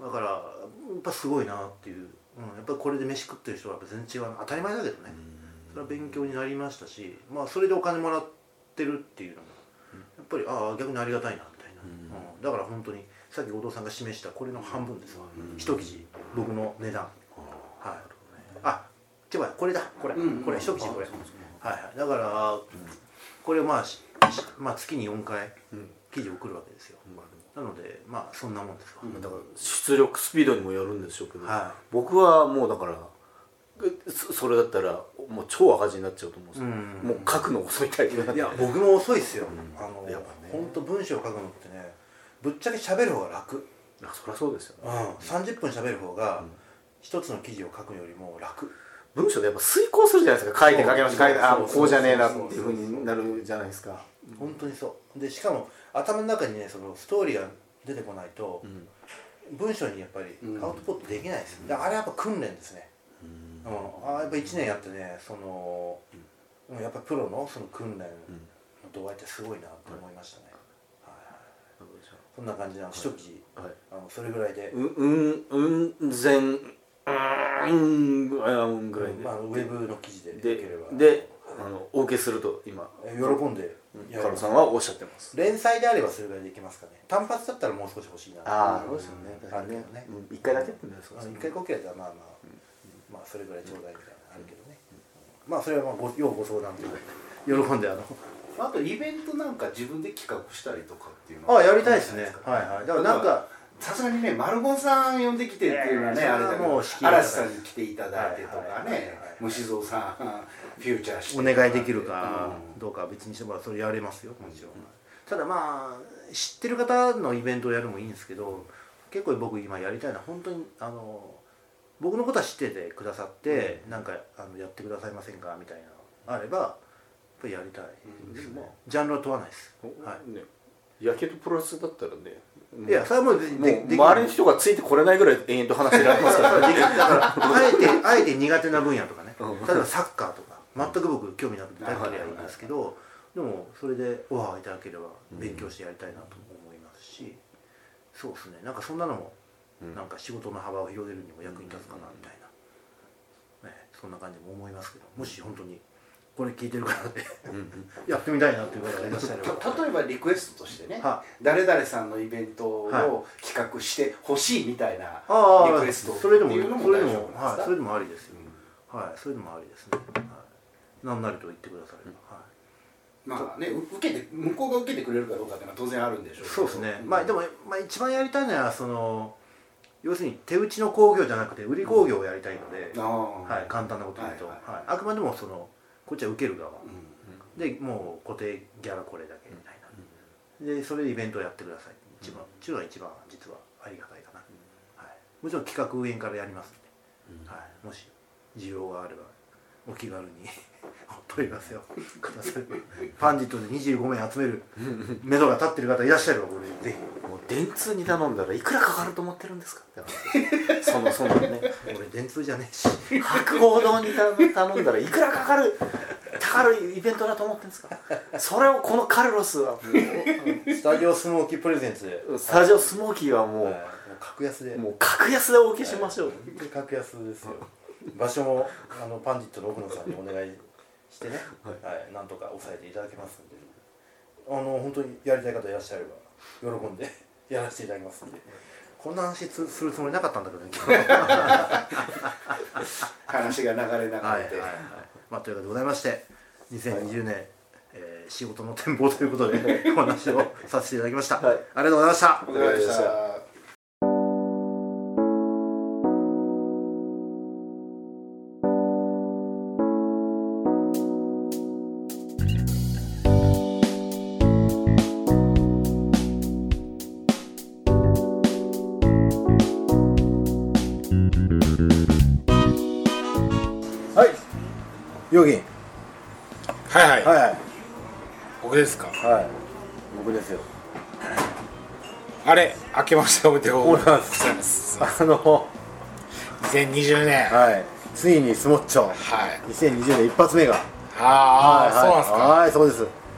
だからやっぱすごいなっていう、うん、やっぱりこれで飯食ってる人はやっぱ全然違う当たり前だけどね、それは勉強になりましたし、まあそれでお金もらってるっていうのもやっぱりああ逆にありがたいなみたいな、うん、だから本当にさっき後藤さんが示したこれの半分ですわ、一記事僕の値段、はい、あ違うこれだこれ、これ一記事これ、はいはい、だからこれまあ、まあ、月によんかい記事を送るわけですよ、なのでまあそんなもんですわ、 だから出力スピードにもよるんでしょうけど、はい、僕はもうだからそれだったらもう超赤字になっちゃうと思うんですよ、うん、もう書くの遅いタイプいや僕も遅いっすよ、うん、あのやっぱね本当文章を書くのってねぶっちゃけ喋る方が楽。 あそりゃそうですよね、 うん、さんじゅっぷん喋る方が一つの記事を書くよりも楽。 文章でやっぱ遂行するじゃないですか、書いて書きました書いてあこうじゃねえなっていうふうになるじゃないですか。 本当にそうで、しかも頭の中にねそのストーリーが出てこないと、うん、文章にやっぱりアウトプットできないです、うん、であれやっぱ訓練ですね、うんうん、あやっぱいちねんやってねその、うん、やっぱプロのその訓練の度合いってすごいなって思いましたね、うんはいはい、そんな感じなの一記事、はい、あのそれぐらいでううんうん全うんぐらい、 まあ、ウェブの記事ででであのお受けすると今喜んでカロさんはおっしゃってます。 連載であればそれぐらいでいけますかね。単発だったらもう少し欲しいな。 ああそうですよね。確かにね。一回だけってね。 一回こけたらまあまあまあそれぐらいちょうだいみたいなあるけどね。まあそれはまあご要ご相談で喜んであの。 あとイベントなんか自分で企画したりとかっていうのは。 ああやりたいですね。はいはい。だからなんか。 さすがにね、マルゴンさん呼んできてっていうのはね、えー、あれだけど嵐さんに来ていただいてとかね、虫蔵さんフューチャーしてお願いできるかどうかは別にしてもらうそれやれますよもちろん、うん、ただまあ知ってる方のイベントをやるのもいいんですけど、結構僕今やりたいのは本当にあの僕のことは知っててくださって、うん、なんかあのやってくださいませんかみたいなのあればやっぱりやりたいですね、うん、ジャンルは問わないです、はいね、 やけどプロレスだったらねいやそれはもうでもう周りの人がついてこれないぐらい延々と話してられますからねだからあえてあえて苦手な分野とかね、例えばサッカーとか全く僕興味なくてだけでやるんですけど、でもそれでオファーいただければ勉強してやりたいなと思いますし、そうですねなんかそんなのもなんか仕事の幅を広げるにも役に立つかなみたいな、ね、そんな感じも思いますけど、もし本当にこれ聞いてる方でやってみたいなっていう方がいらっしゃれば例えばリクエストとしてね、誰々さんのイベントを企画してほしいみたいなリクエストっていうのも大丈夫なんですか？ それでもありですよ、はい、それでもありですね、何なりと言ってくだされば、 まあね、受けて向こうが受けてくれるかどうかっていうのは当然あるんでしょうけど、 そうですね、まあでも、まあ、一番やりたいのはその要するに手打ちの工業じゃなくて売り工業をやりたいので、はい、簡単なこと言うと、はいはいはい、あくまでもそのこっちは受ける側、うん、でもう固定ギャラこれだけみたいな、うん、でそれでイベントをやってください、一番中は一番実はありがたいかな、うんはい、もちろん企画運営からやりますので、うんはい、もし需要があればお気軽に問い合わせをくださいパンジットでにじゅうごめい集める目処が立ってる方いらっしゃればこれぜひもう電通に頼んだらいくらかかると思ってるんですかそのそのね俺電通じゃねえし博報堂に頼んだらいくらかかるかかるイベントだと思ってるんですかそれをこのカルロスはもうスタジオスモーキープレゼンツでスタジオスモーキーはもう、はい、もう格安でもう格安でお受けしましょう、はい、 格安ですよ場所もあのパンジットの奥野さんにお願いしてね、はいはい、なんとか抑えていただけますんで、あの本当にやりたい方いらっしゃれば喜んでやらせていただきますんで、こんな話するつもりなかったんだけどね話が流れ流れて、はいはいはい、 まあ、というわけでございましてにせんにじゅうねん、はいえー、仕事の展望ということでお話をさせていただきました、はい、ありがとうございました。 お疲れ様でした。 ヨギンはいはい、 はいはい、 僕ですか？ はい、僕ですよ。 あれ、明けましておめでとうございます。 あのにせんにじゅうねん、 はい、ついにスモッチョ、 はい、 にせんにじゅうねん一発目が、 ああ、はいはい、そうなんですか？ はい、そうです。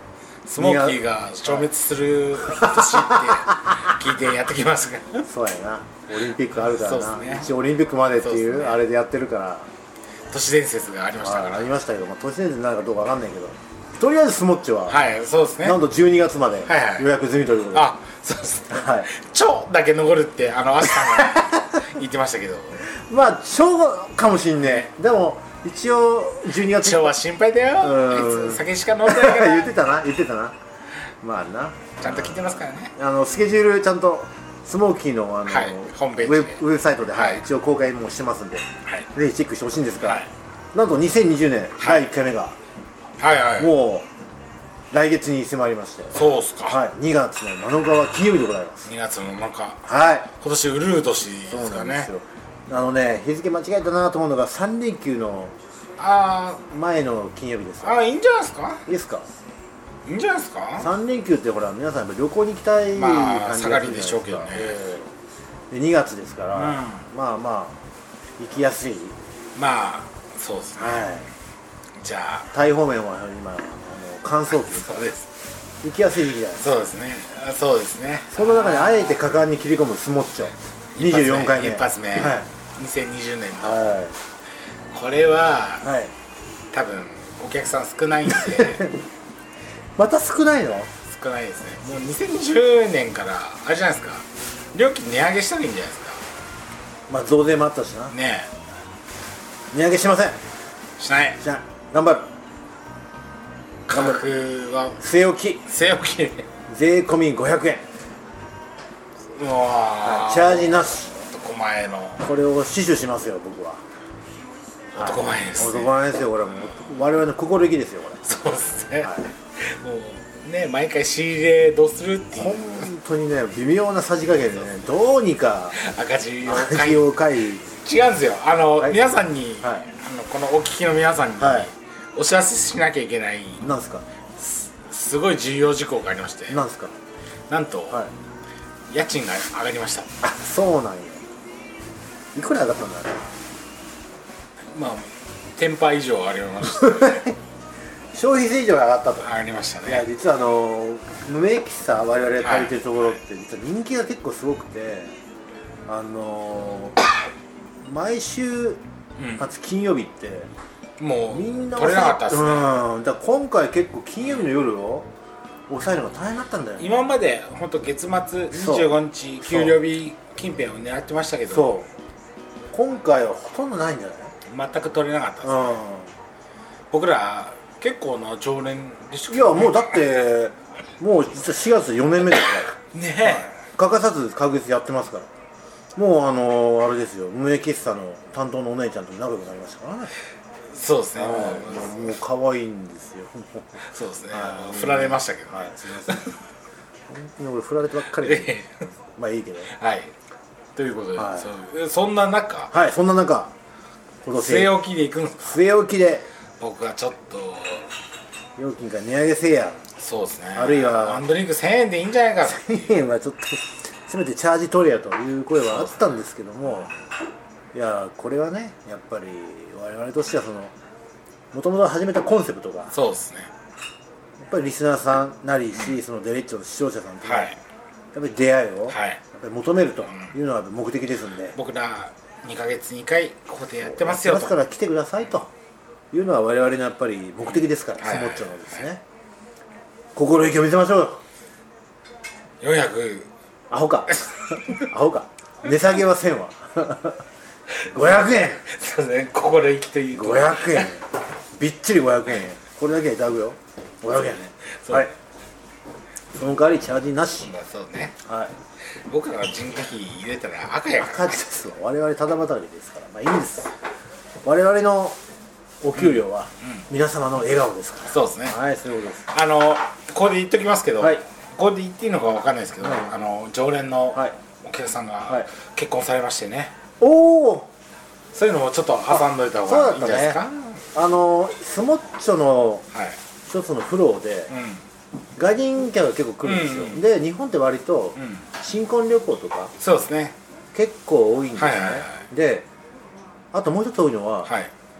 スモーキーが消滅する年って聞いてやってきましたがそうやな、オリンピックあるからな、 そうですね、 一応オリンピックまでっていうそうですねあれでやってるから、 都市伝説がありましたから、 ありましたけど、まあ、都市伝説になるかどうかわかんないけど、とりあえずスモッチは、 はいそうですね、 なんとじゅうにがつまではいはい予約済みということで、 あそうですね、 はい、 ちょだけ残るってあのアシさんが言ってましたけどまあしょうかもしんねえ、でも一応じゅうにがつちょは心配だよ、 うんあいつ酒しか飲んでないから言ってたな言ってたな、まあな、 ちゃんと聞いてますからね、 あのスケジュールちゃんとスモーキーのあの、 はいホームページでウェブウェブサイトで、はいはい一応公開もしてますんで、 はいぜひチェックしてほしいんですが、 はいなんとにせんにじゅうねん、 はいだいいっかいめがはいはいもう来月に迫りまして、 そうっすか、 はい、にがつのなのかは金曜日でございます。 にがつのなんかはい、 今年ウルー年そうですかねなんですよ。あのね、日付間違えたなと思うのがさん連休のあ前の金曜日ですー。あーいいんじゃないですかいいですか？ いいんじゃないですかさん連休ってほら皆さんやっぱ旅行に行きたいまあ感じがするじゃない下がりでしょうけどねええでにがつですから、 うんまあまあ行きやすい。 まあそうですね、 はい。 じゃあタイ方面は今あの乾燥期ですからそうです行きやすい時期じゃないですか。 そうですねあそうですねその中にあえて果敢に切り込むスモッチョにじゅうよんかいめ一発目、 はいにせんにじゅうねんのはこれはいはい多分お客さん少ないんでまた少ないの？ 少ないですねもうにせんにじゅうねんからあれじゃないですか料金値上げしたらいいんじゃないですかまあ増税もあったしな。 ね値上げしません。 えしないじゃあ頑張る。 価格は据え置き据え置きで税込みごひゃくえん、 うわーチャージなし。 男前のこれを死守しますよ僕は。 男前ですね、 男前ですよこれはもう我々の心意気ですよこれ。 そうですね、 はいもうね毎回仕入れどうするってい本う当にね微妙なさじ加減でねどうにか赤字を買い味を買い違うんですよあの、 はい皆さんに、 はいあのこのお聞きの皆さんに、 はいお知らせしなきゃいけないなんすかすごい重要事項がありましてなんすか。 なんと、 はい家賃が上がりましたあそうなんや。いくら上がったんだろまあテンパー以上上がりました、ね、 う。消費税以上上がったと。 上がりましたいやね実はあの無名喫茶我々が借りてるところって実は人気が結構すごくて、あの毎週初金曜日ってもうみんな取れなかったですね、 うん、だから今回結構金曜日の夜を抑えるのが大変だったんだよね。 今まで本当月末にじゅうごにち給料日近辺を狙ってましたけどそう今回はほとんどないんじゃない？ 全く取れなかったです、 う僕ら結構な常連でしたん、いやもうだってもう実はしがつよねんめですからね欠かさず確実やってますから。もうあのあれですよ無名喫茶の担当のお姉ちゃんと仲良くなりましたからね。 えそうですねもうもうもう可愛いんですよ。 そうですねはい振られましたけどね、 はいすみません。本当に俺振られてばっかりでえまあいいけど。 えはいということで、 はいそうそんな中はいそんな中今年据え置きでいくんですか据え置きで僕はちょっと料金が値上げせいや。 そうですねあるいはワンドリンクせんえんでいいんじゃないかとせんえんはちょっとせめてチャージ取れやという声はあったんですけども、いやこれはねやっぱり我々としてはそのもともと始めたコンセプトがやっそうですねぱりリスナーさんなりしそのデレッチョの視聴者さんとのはいやっぱり出会いをやっはいぱり求めるというのが目的ですんで、 僕らにかげつにかいここでやってますやってよとから来てくださいというのは我々のやっぱり目的ですから、 はいスモッチョのですね、心意気を見せましょうよ。 よんひゃくアホかアホか値下げはせんわごひゃくえんそうですね心意気というごひゃくえんびっちりごひゃくえんこれだけはいただくよごひゃくえんねそうはいその代わりチャージなしまあそうねはい僕らが人件費入れたら赤やから赤字ですわ我々ただ働きですからまあいいんです我々のお給料は皆様の笑顔ですから、 そうですねはいそういうことですあのここで言っときますけど、 はいここで言っていいのかわかんないですけど、 はいあの常連のはいお客さんがはい結婚されましてね、 おおそういうのもちょっと挟んどいた方がいいんじゃないですか。 あのスモッチョのはい、 一つのフローでう外人客が結構来るんですよ、 うんで日本って割とん、うん、 新婚旅行とかそうですね。 結構多いんですね、 はいはいはであともう一つ多いのは、 はい、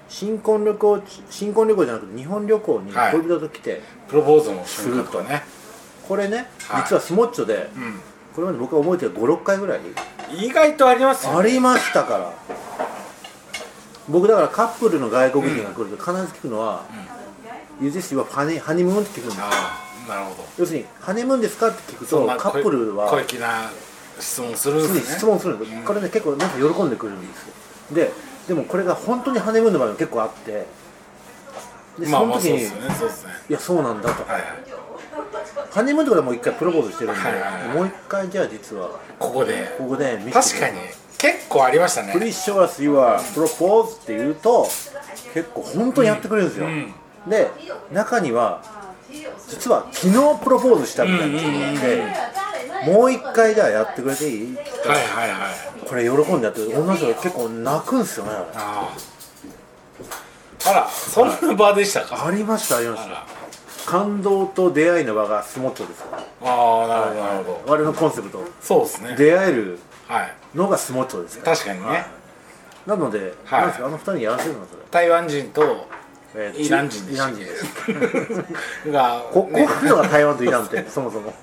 新婚旅行新婚旅行じゃなくて日本旅行に恋人と来て、はい、 プロポーズの瞬間とねこれね、はい、実はスモッチョで、うん、これまで僕が覚えてるごろっかいぐらい意外とありますよね。 ありましたから僕だからカップルの外国人が来ると必ず聞くのは「You this your honeyハニムーン?」って聞くんですよ。 なるほど。 要するに「ハニムーンですか?」って聞くとカップルは小粋な質問するんですね。 質問するんです、うん、これね結構なんか喜んでくれるんですよ。ででもこれが本当にハネムーンの場合も結構あってでその時に、まあまあそうですね、いやそうなんだと、はいはい、ハネムーンってことはもう一回プロポーズしてるんで、はいはいはい、もう一回じゃあ実はここでここで見せて確かに結構ありましたね。 プリショアス・ユア・プロポーズって言うと結構本当にやってくれるんですよ、うんうん、で中には実は昨日プロポーズしたみたいな人がいて、うんうん、もう一回じゃあやってくれていいって言ったら、はいはいはい、これ喜んでやってる女の人が結構泣くんですよね。 ああらそんな場でしたか。 ありましたありました。感動と出会いの場がスモッチョですから。 ああなるほどなるほど。 我々のコンセプトそうですね。 出会えるのがスモッチョですから。 確かにね、はい、 なので、はい、なんですかあの二人にやらせるのそれ台湾人とえー、イラン人イラン人ですがここ来るのが台湾とイランってそもそも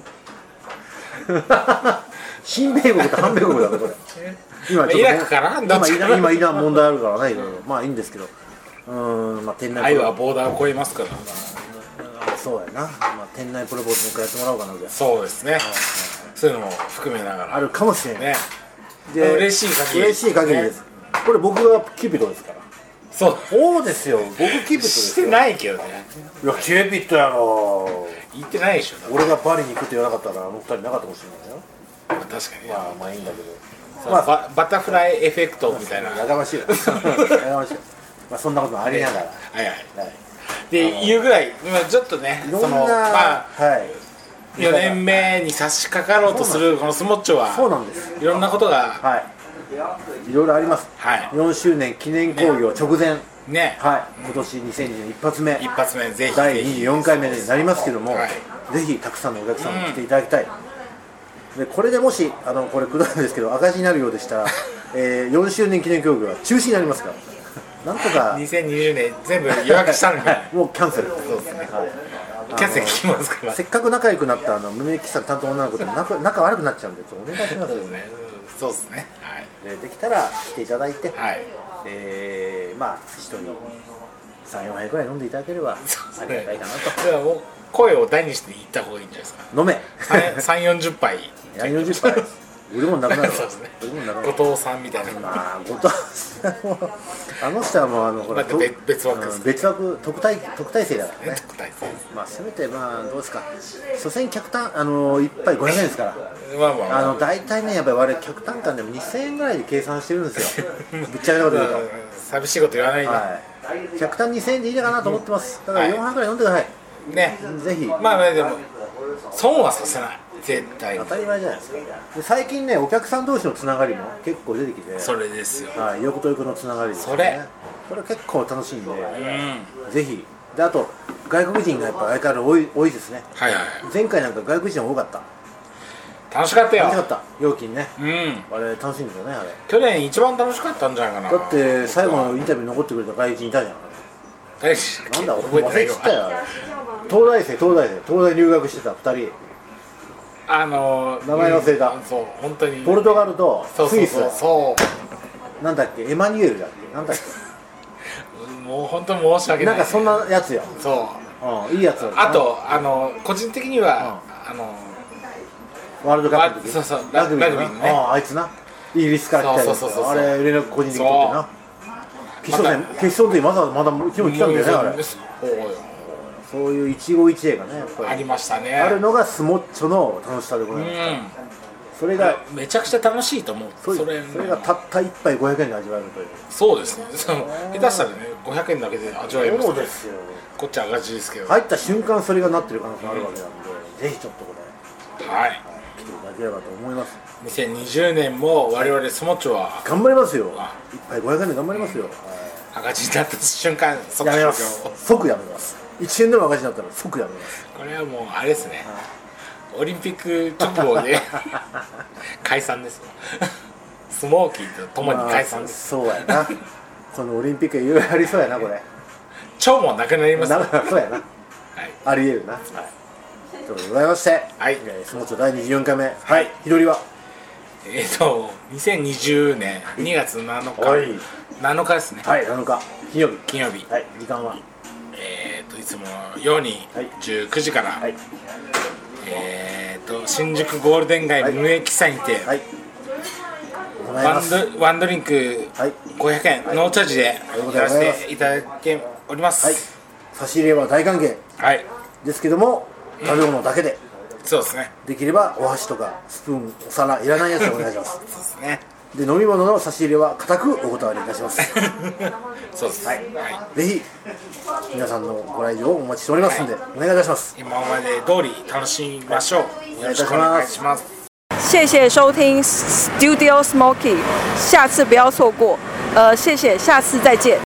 新米国と反米国だねこれ今ちょっとイラクかな今イラン今イラン問題あるからねいろいろまあいいんですけどうーんまあ店内愛はボーダーを越えますから、まあ、そうやな、まあ、店内プロポーズもう一回やってもらおうかなじゃあそうですね、はいはい、そういうのも含めながらあるかもしれない、 ね、で嬉しい限り嬉しい限りです、ね、これ僕がキューピッドですからそうそうですよ僕キューピッドですよしてないけどねいやキューピッドやろ言ってないでしょ俺がパリに行くって言わなかったらあの二人なかったかもしれないよ、 まあ、確かにまあまあいいんだけど、 まあ、バ, バタフライエフェクトみたいなやがましいやがましいまあそんなこともありながらはいはい、はい、でいうぐらい今ちょっとねそのまあ、はい、 よねんめに差し掛かろうとするこのスモッチョはそうなんですいろんなことがはいいろいろあります、はい、よんしゅうねん記念興行直前ね、 はい、今年にせんにじゅうねん一発目一発目ぜひだいにじゅうよんかいめになりますけども、はい、ぜひたくさんのお客さんに来ていただきたい、うん、でこれでもしあのこれくだらないですけど赤字になるようでしたら、えー、よんしゅうねん記念興行は中止になりますからなんとかにせんにじゅうねん全部予約したのに、はい、 もうキャンセルそうですね、はい、キャンセル聞きますからせっかく仲良くなったあの胸キス担当女の子と仲仲悪くなっちゃうんでちょっとお願いしますよねそうですね、はい、 で, できたら来ていただいて、 はいえー、まあ一人さん、よんはいくらい飲んでいただければありがたいかなと。 いやもう声を大にして言った方がいいんじゃないですか。 飲めさん、よんじゅっぱいさん、よんじゅっぱい売るもんなくなるわそうですね後藤さんみたいなまあ後藤さんもあの人はもうあのほら別枠です、 ね、別枠特待特待生だからね特待生まあせめてまあどうですか所詮客単あのいっぱいごひゃくえんですからまあまあ、まあ、 あの大体ねやっぱり我々客単価でもにせんえんぐらいで計算してるんですよぶっちゃけたこと言うと寂しいこと言わないで、 はい、客単にせんえんでいいのかなと思ってますだからよんはいくらい飲んでください、 はい、ねぜひまあまあでも損はさせない絶対当たり前じゃないですかで最近ねお客さん同士のつながりも結構出てきてそれですよはい、横と横のつながりですねそれこれ結構楽しいんで、 うん、 ぜひであと外国人がやっぱ相変わらず多い多いですねはいはい前回なんか外国人多かった楽しかったよ楽しかった料金ねうんあれ楽しいんですよねあれ去年一番楽しかったんじゃないかなだって最後のインタビュー残ってくれた外国人いたじゃん誰しなんだ俺忘れちゃったよ東大生東大生東大入学してたふたりあのー、 名前忘れた、 うん、そう本当にポルトガルとスイスそうそうそうなんだっけエマニュエルだっけなんだっけもう本当に申し訳ない、 なんかそんなやつよそう、 うん、いいやつあとあの個人的には、うん、あのワールドカップの時そうそうラグビーのねねああいつなイギリスから来たやつそうそうそうそうあれ連絡個人的に取ってな決勝戦決勝の時まだまだ昨日来たんだよねあれそういう一期一会がねやっぱりありましたねあるのがスモッチョの楽しさでございます、うん、それがめちゃくちゃ楽しいと思うそ れ, そ, れそれがたった一杯ごひゃくえんで味わえるというそうですねその下手したらねごひゃくえんだけで味わえますねそうですよこっち赤字ですけど入った瞬間それがなってる可能性があるわけなんで、うん、ぜひちょっとこれはい、はい、 来ていただければと思いますにせんにじゅうねんも我々スモッチョは頑張りますよ一杯ごひゃくえんで頑張りますよ、 うん、赤字になった瞬間即やめます即やめますいちえんでも赤字になったら即やめますこれはもうあれですね、はい、オリンピック直後で解散ですスモーキーとともに解散です、 まあ、そうやなこのオリンピックいろいろありそうやなこれ。 超もなくなります。 なそうやな。 はい、 ありえるな。はい。ということでございまして、 はい、 スモーツだいにじゅうよんかいめ、はい、日取りはえっ、ー、とにせんにじゅうねんにがつなのか、なのかですね。 はい、なのか金曜日。 金曜日。 はい、時間はえっ、ー、といつもようにじゅうくじから、はい、えっ、ー、と新宿ゴールデン街無駅祭にて、はい、ワンドワンドリンクごひゃくえん、はい、ノーチャージでやらせていただいております。はい、 差し入れは大歓迎。はい。ですけども食べ物だけで。 そうですね。 できればお箸とかスプーン、お皿いらないやつでお願いします。 そうですね。 で飲み物の差し入れは固くお断りいたします。 そうです。はい。 ぜひ皆さんのご来場をお待ちしておりますので、はい、お願いいたします。 今まで通り楽しみましょう。 お願いいたします。 ます。 谢谢收听 Studio Smoky， 下次不要错过。呃，谢谢，下次再见。